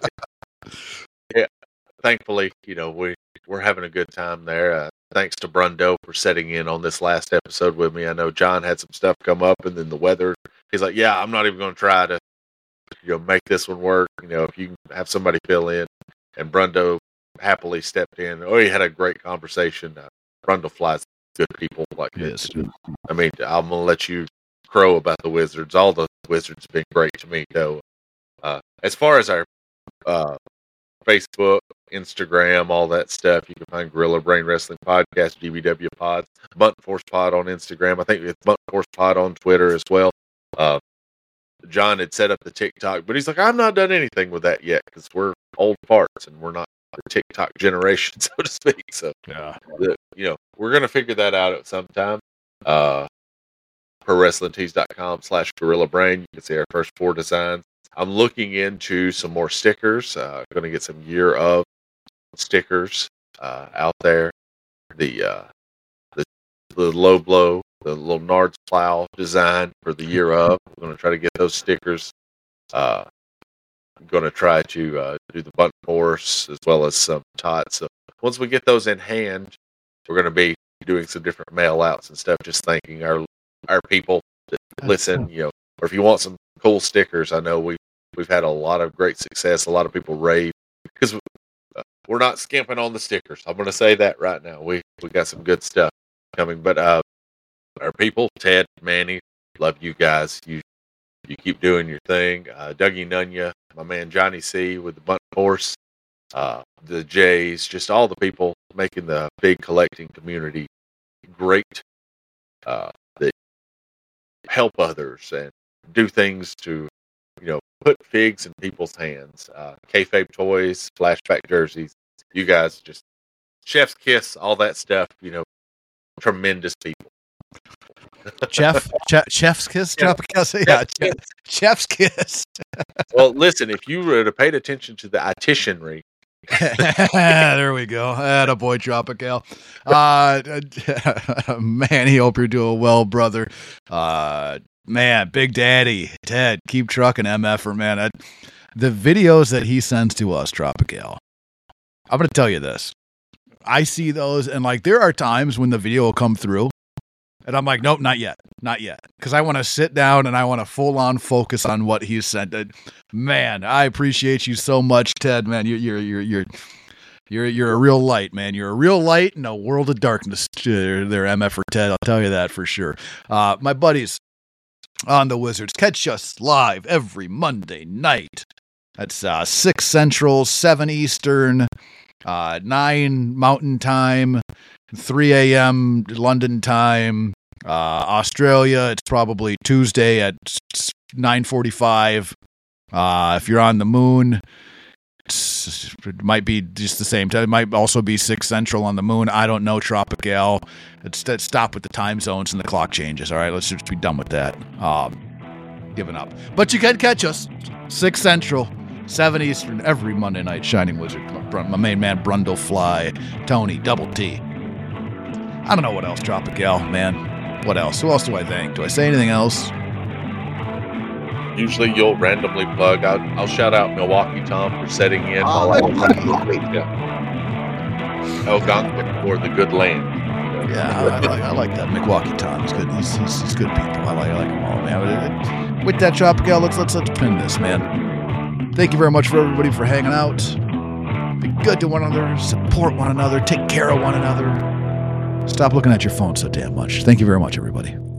yeah, thankfully, you know we we're having a good time there. Uh, thanks to Brundo for setting in on this last episode with me. I know John had some stuff come up, and then the weather. He's like, "Yeah, I'm not even going to try to, you know, make this one work. You know, if you can have somebody fill in." And Brundo happily stepped in. Oh, he had a great conversation. Uh, Brundo flies good people like this. Yes. I mean, I'm gonna let you crow about the Wizards. All the Wizards have been great to me, though. Uh, as far as our uh, Facebook, Instagram, all that stuff, you can find Gorilla Brain Wrestling Podcast, G B W Pods, Bunt Force Pod on Instagram. I think it's Bunt Force Pod on Twitter as well. Uh, John had set up the TikTok, but he's like, "I've not done anything with that yet because we're old farts and we're not the TikTok generation, so to speak." So, Yeah. the, you know, we're going to figure that out at some time. Uh, pro wrestling tees dot com slash Gorilla Brain. You can see our first four designs. I'm looking into some more stickers. Uh, going to get some year of stickers uh, out there. The, uh, the the low blow, the little Nards plow design for the year of. We're going to try to get those stickers. Uh, I'm going to try to uh, do the Bunt Force as well as some tots. So once we get those in hand, we're going to be doing some different mail outs and stuff, just thanking our our people that listen, you know, or if you want some cool stickers, I know we we've had a lot of great success. A lot of people rave because uh, we're not skimping on the stickers. I'm going to say that right now. We we got some good stuff coming, but uh, our people, Ted, Manny, love you guys. You you keep doing your thing. Uh, Dougie Nunya, my man Johnny C with the Bunt Force, uh, the Jays, just all the people making the big collecting community great. Uh, that help others and do things to, you know, put figs in people's hands. Uh, Kayfabe toys, flashback jerseys. You guys just chef's kiss, all that stuff. You know, tremendous people. Chef, chef, chef's kiss, Yeah. Tropicana. Yeah, chef, chef's kiss. Well, listen, if you would have paid attention to the itinerary, There we go. Attaboy, Tropical. Uh, man, he hope you're doing well, brother. Uh, man, Big Daddy, Ted, keep trucking, M F er, man. I, the videos that he sends to us, Tropical, I'm going to tell you this. I see those, and like there are times when the video will come through, and I'm like, nope, not yet, not yet, because I want to sit down and I want to full on focus on what he's sent. Uh, Man, I appreciate you so much, Ted. Man, you, you're you're you're you're you're a real light, man. You're a real light in a world of darkness. Uh, There, M F er Ted. I'll tell you that for sure. Uh, my buddies on the Wizards, catch us live every Monday night. That's uh, six Central, seven Eastern, uh, nine Mountain Time, three a.m. London time. Uh, Australia, it's probably Tuesday at nine forty-five. Uh, if you're on the moon, it's, it might be just the same time. It might also be six Central on the moon. I don't know, Tropical. It's, let's stop with the time zones and the clock changes, all right? Let's just be done with that. Um, giving up. But you can catch us, six Central, seven Eastern, every Monday night. Shining Wizard, my, my main man, Brundle Fly, Tony, Double T. I don't know what else, Tropical, man. What else? Who else do I thank? Do I say anything else? usually you'll randomly plug. I'll, I'll shout out Milwaukee Tom for setting in. Oh, while I Milwaukee. yeah. Algonquin for the good land. Yeah, I, I, like, I like that. Milwaukee Tom. He's good. He's, he's, he's good people. I like, I like them all, man. With that, Tropical, let's let's let's pin this, man. Thank you very much for everybody for hanging out. Be good to one another. Support one another. Take care of one another. Stop looking at your phone so damn much. Thank you very much, everybody.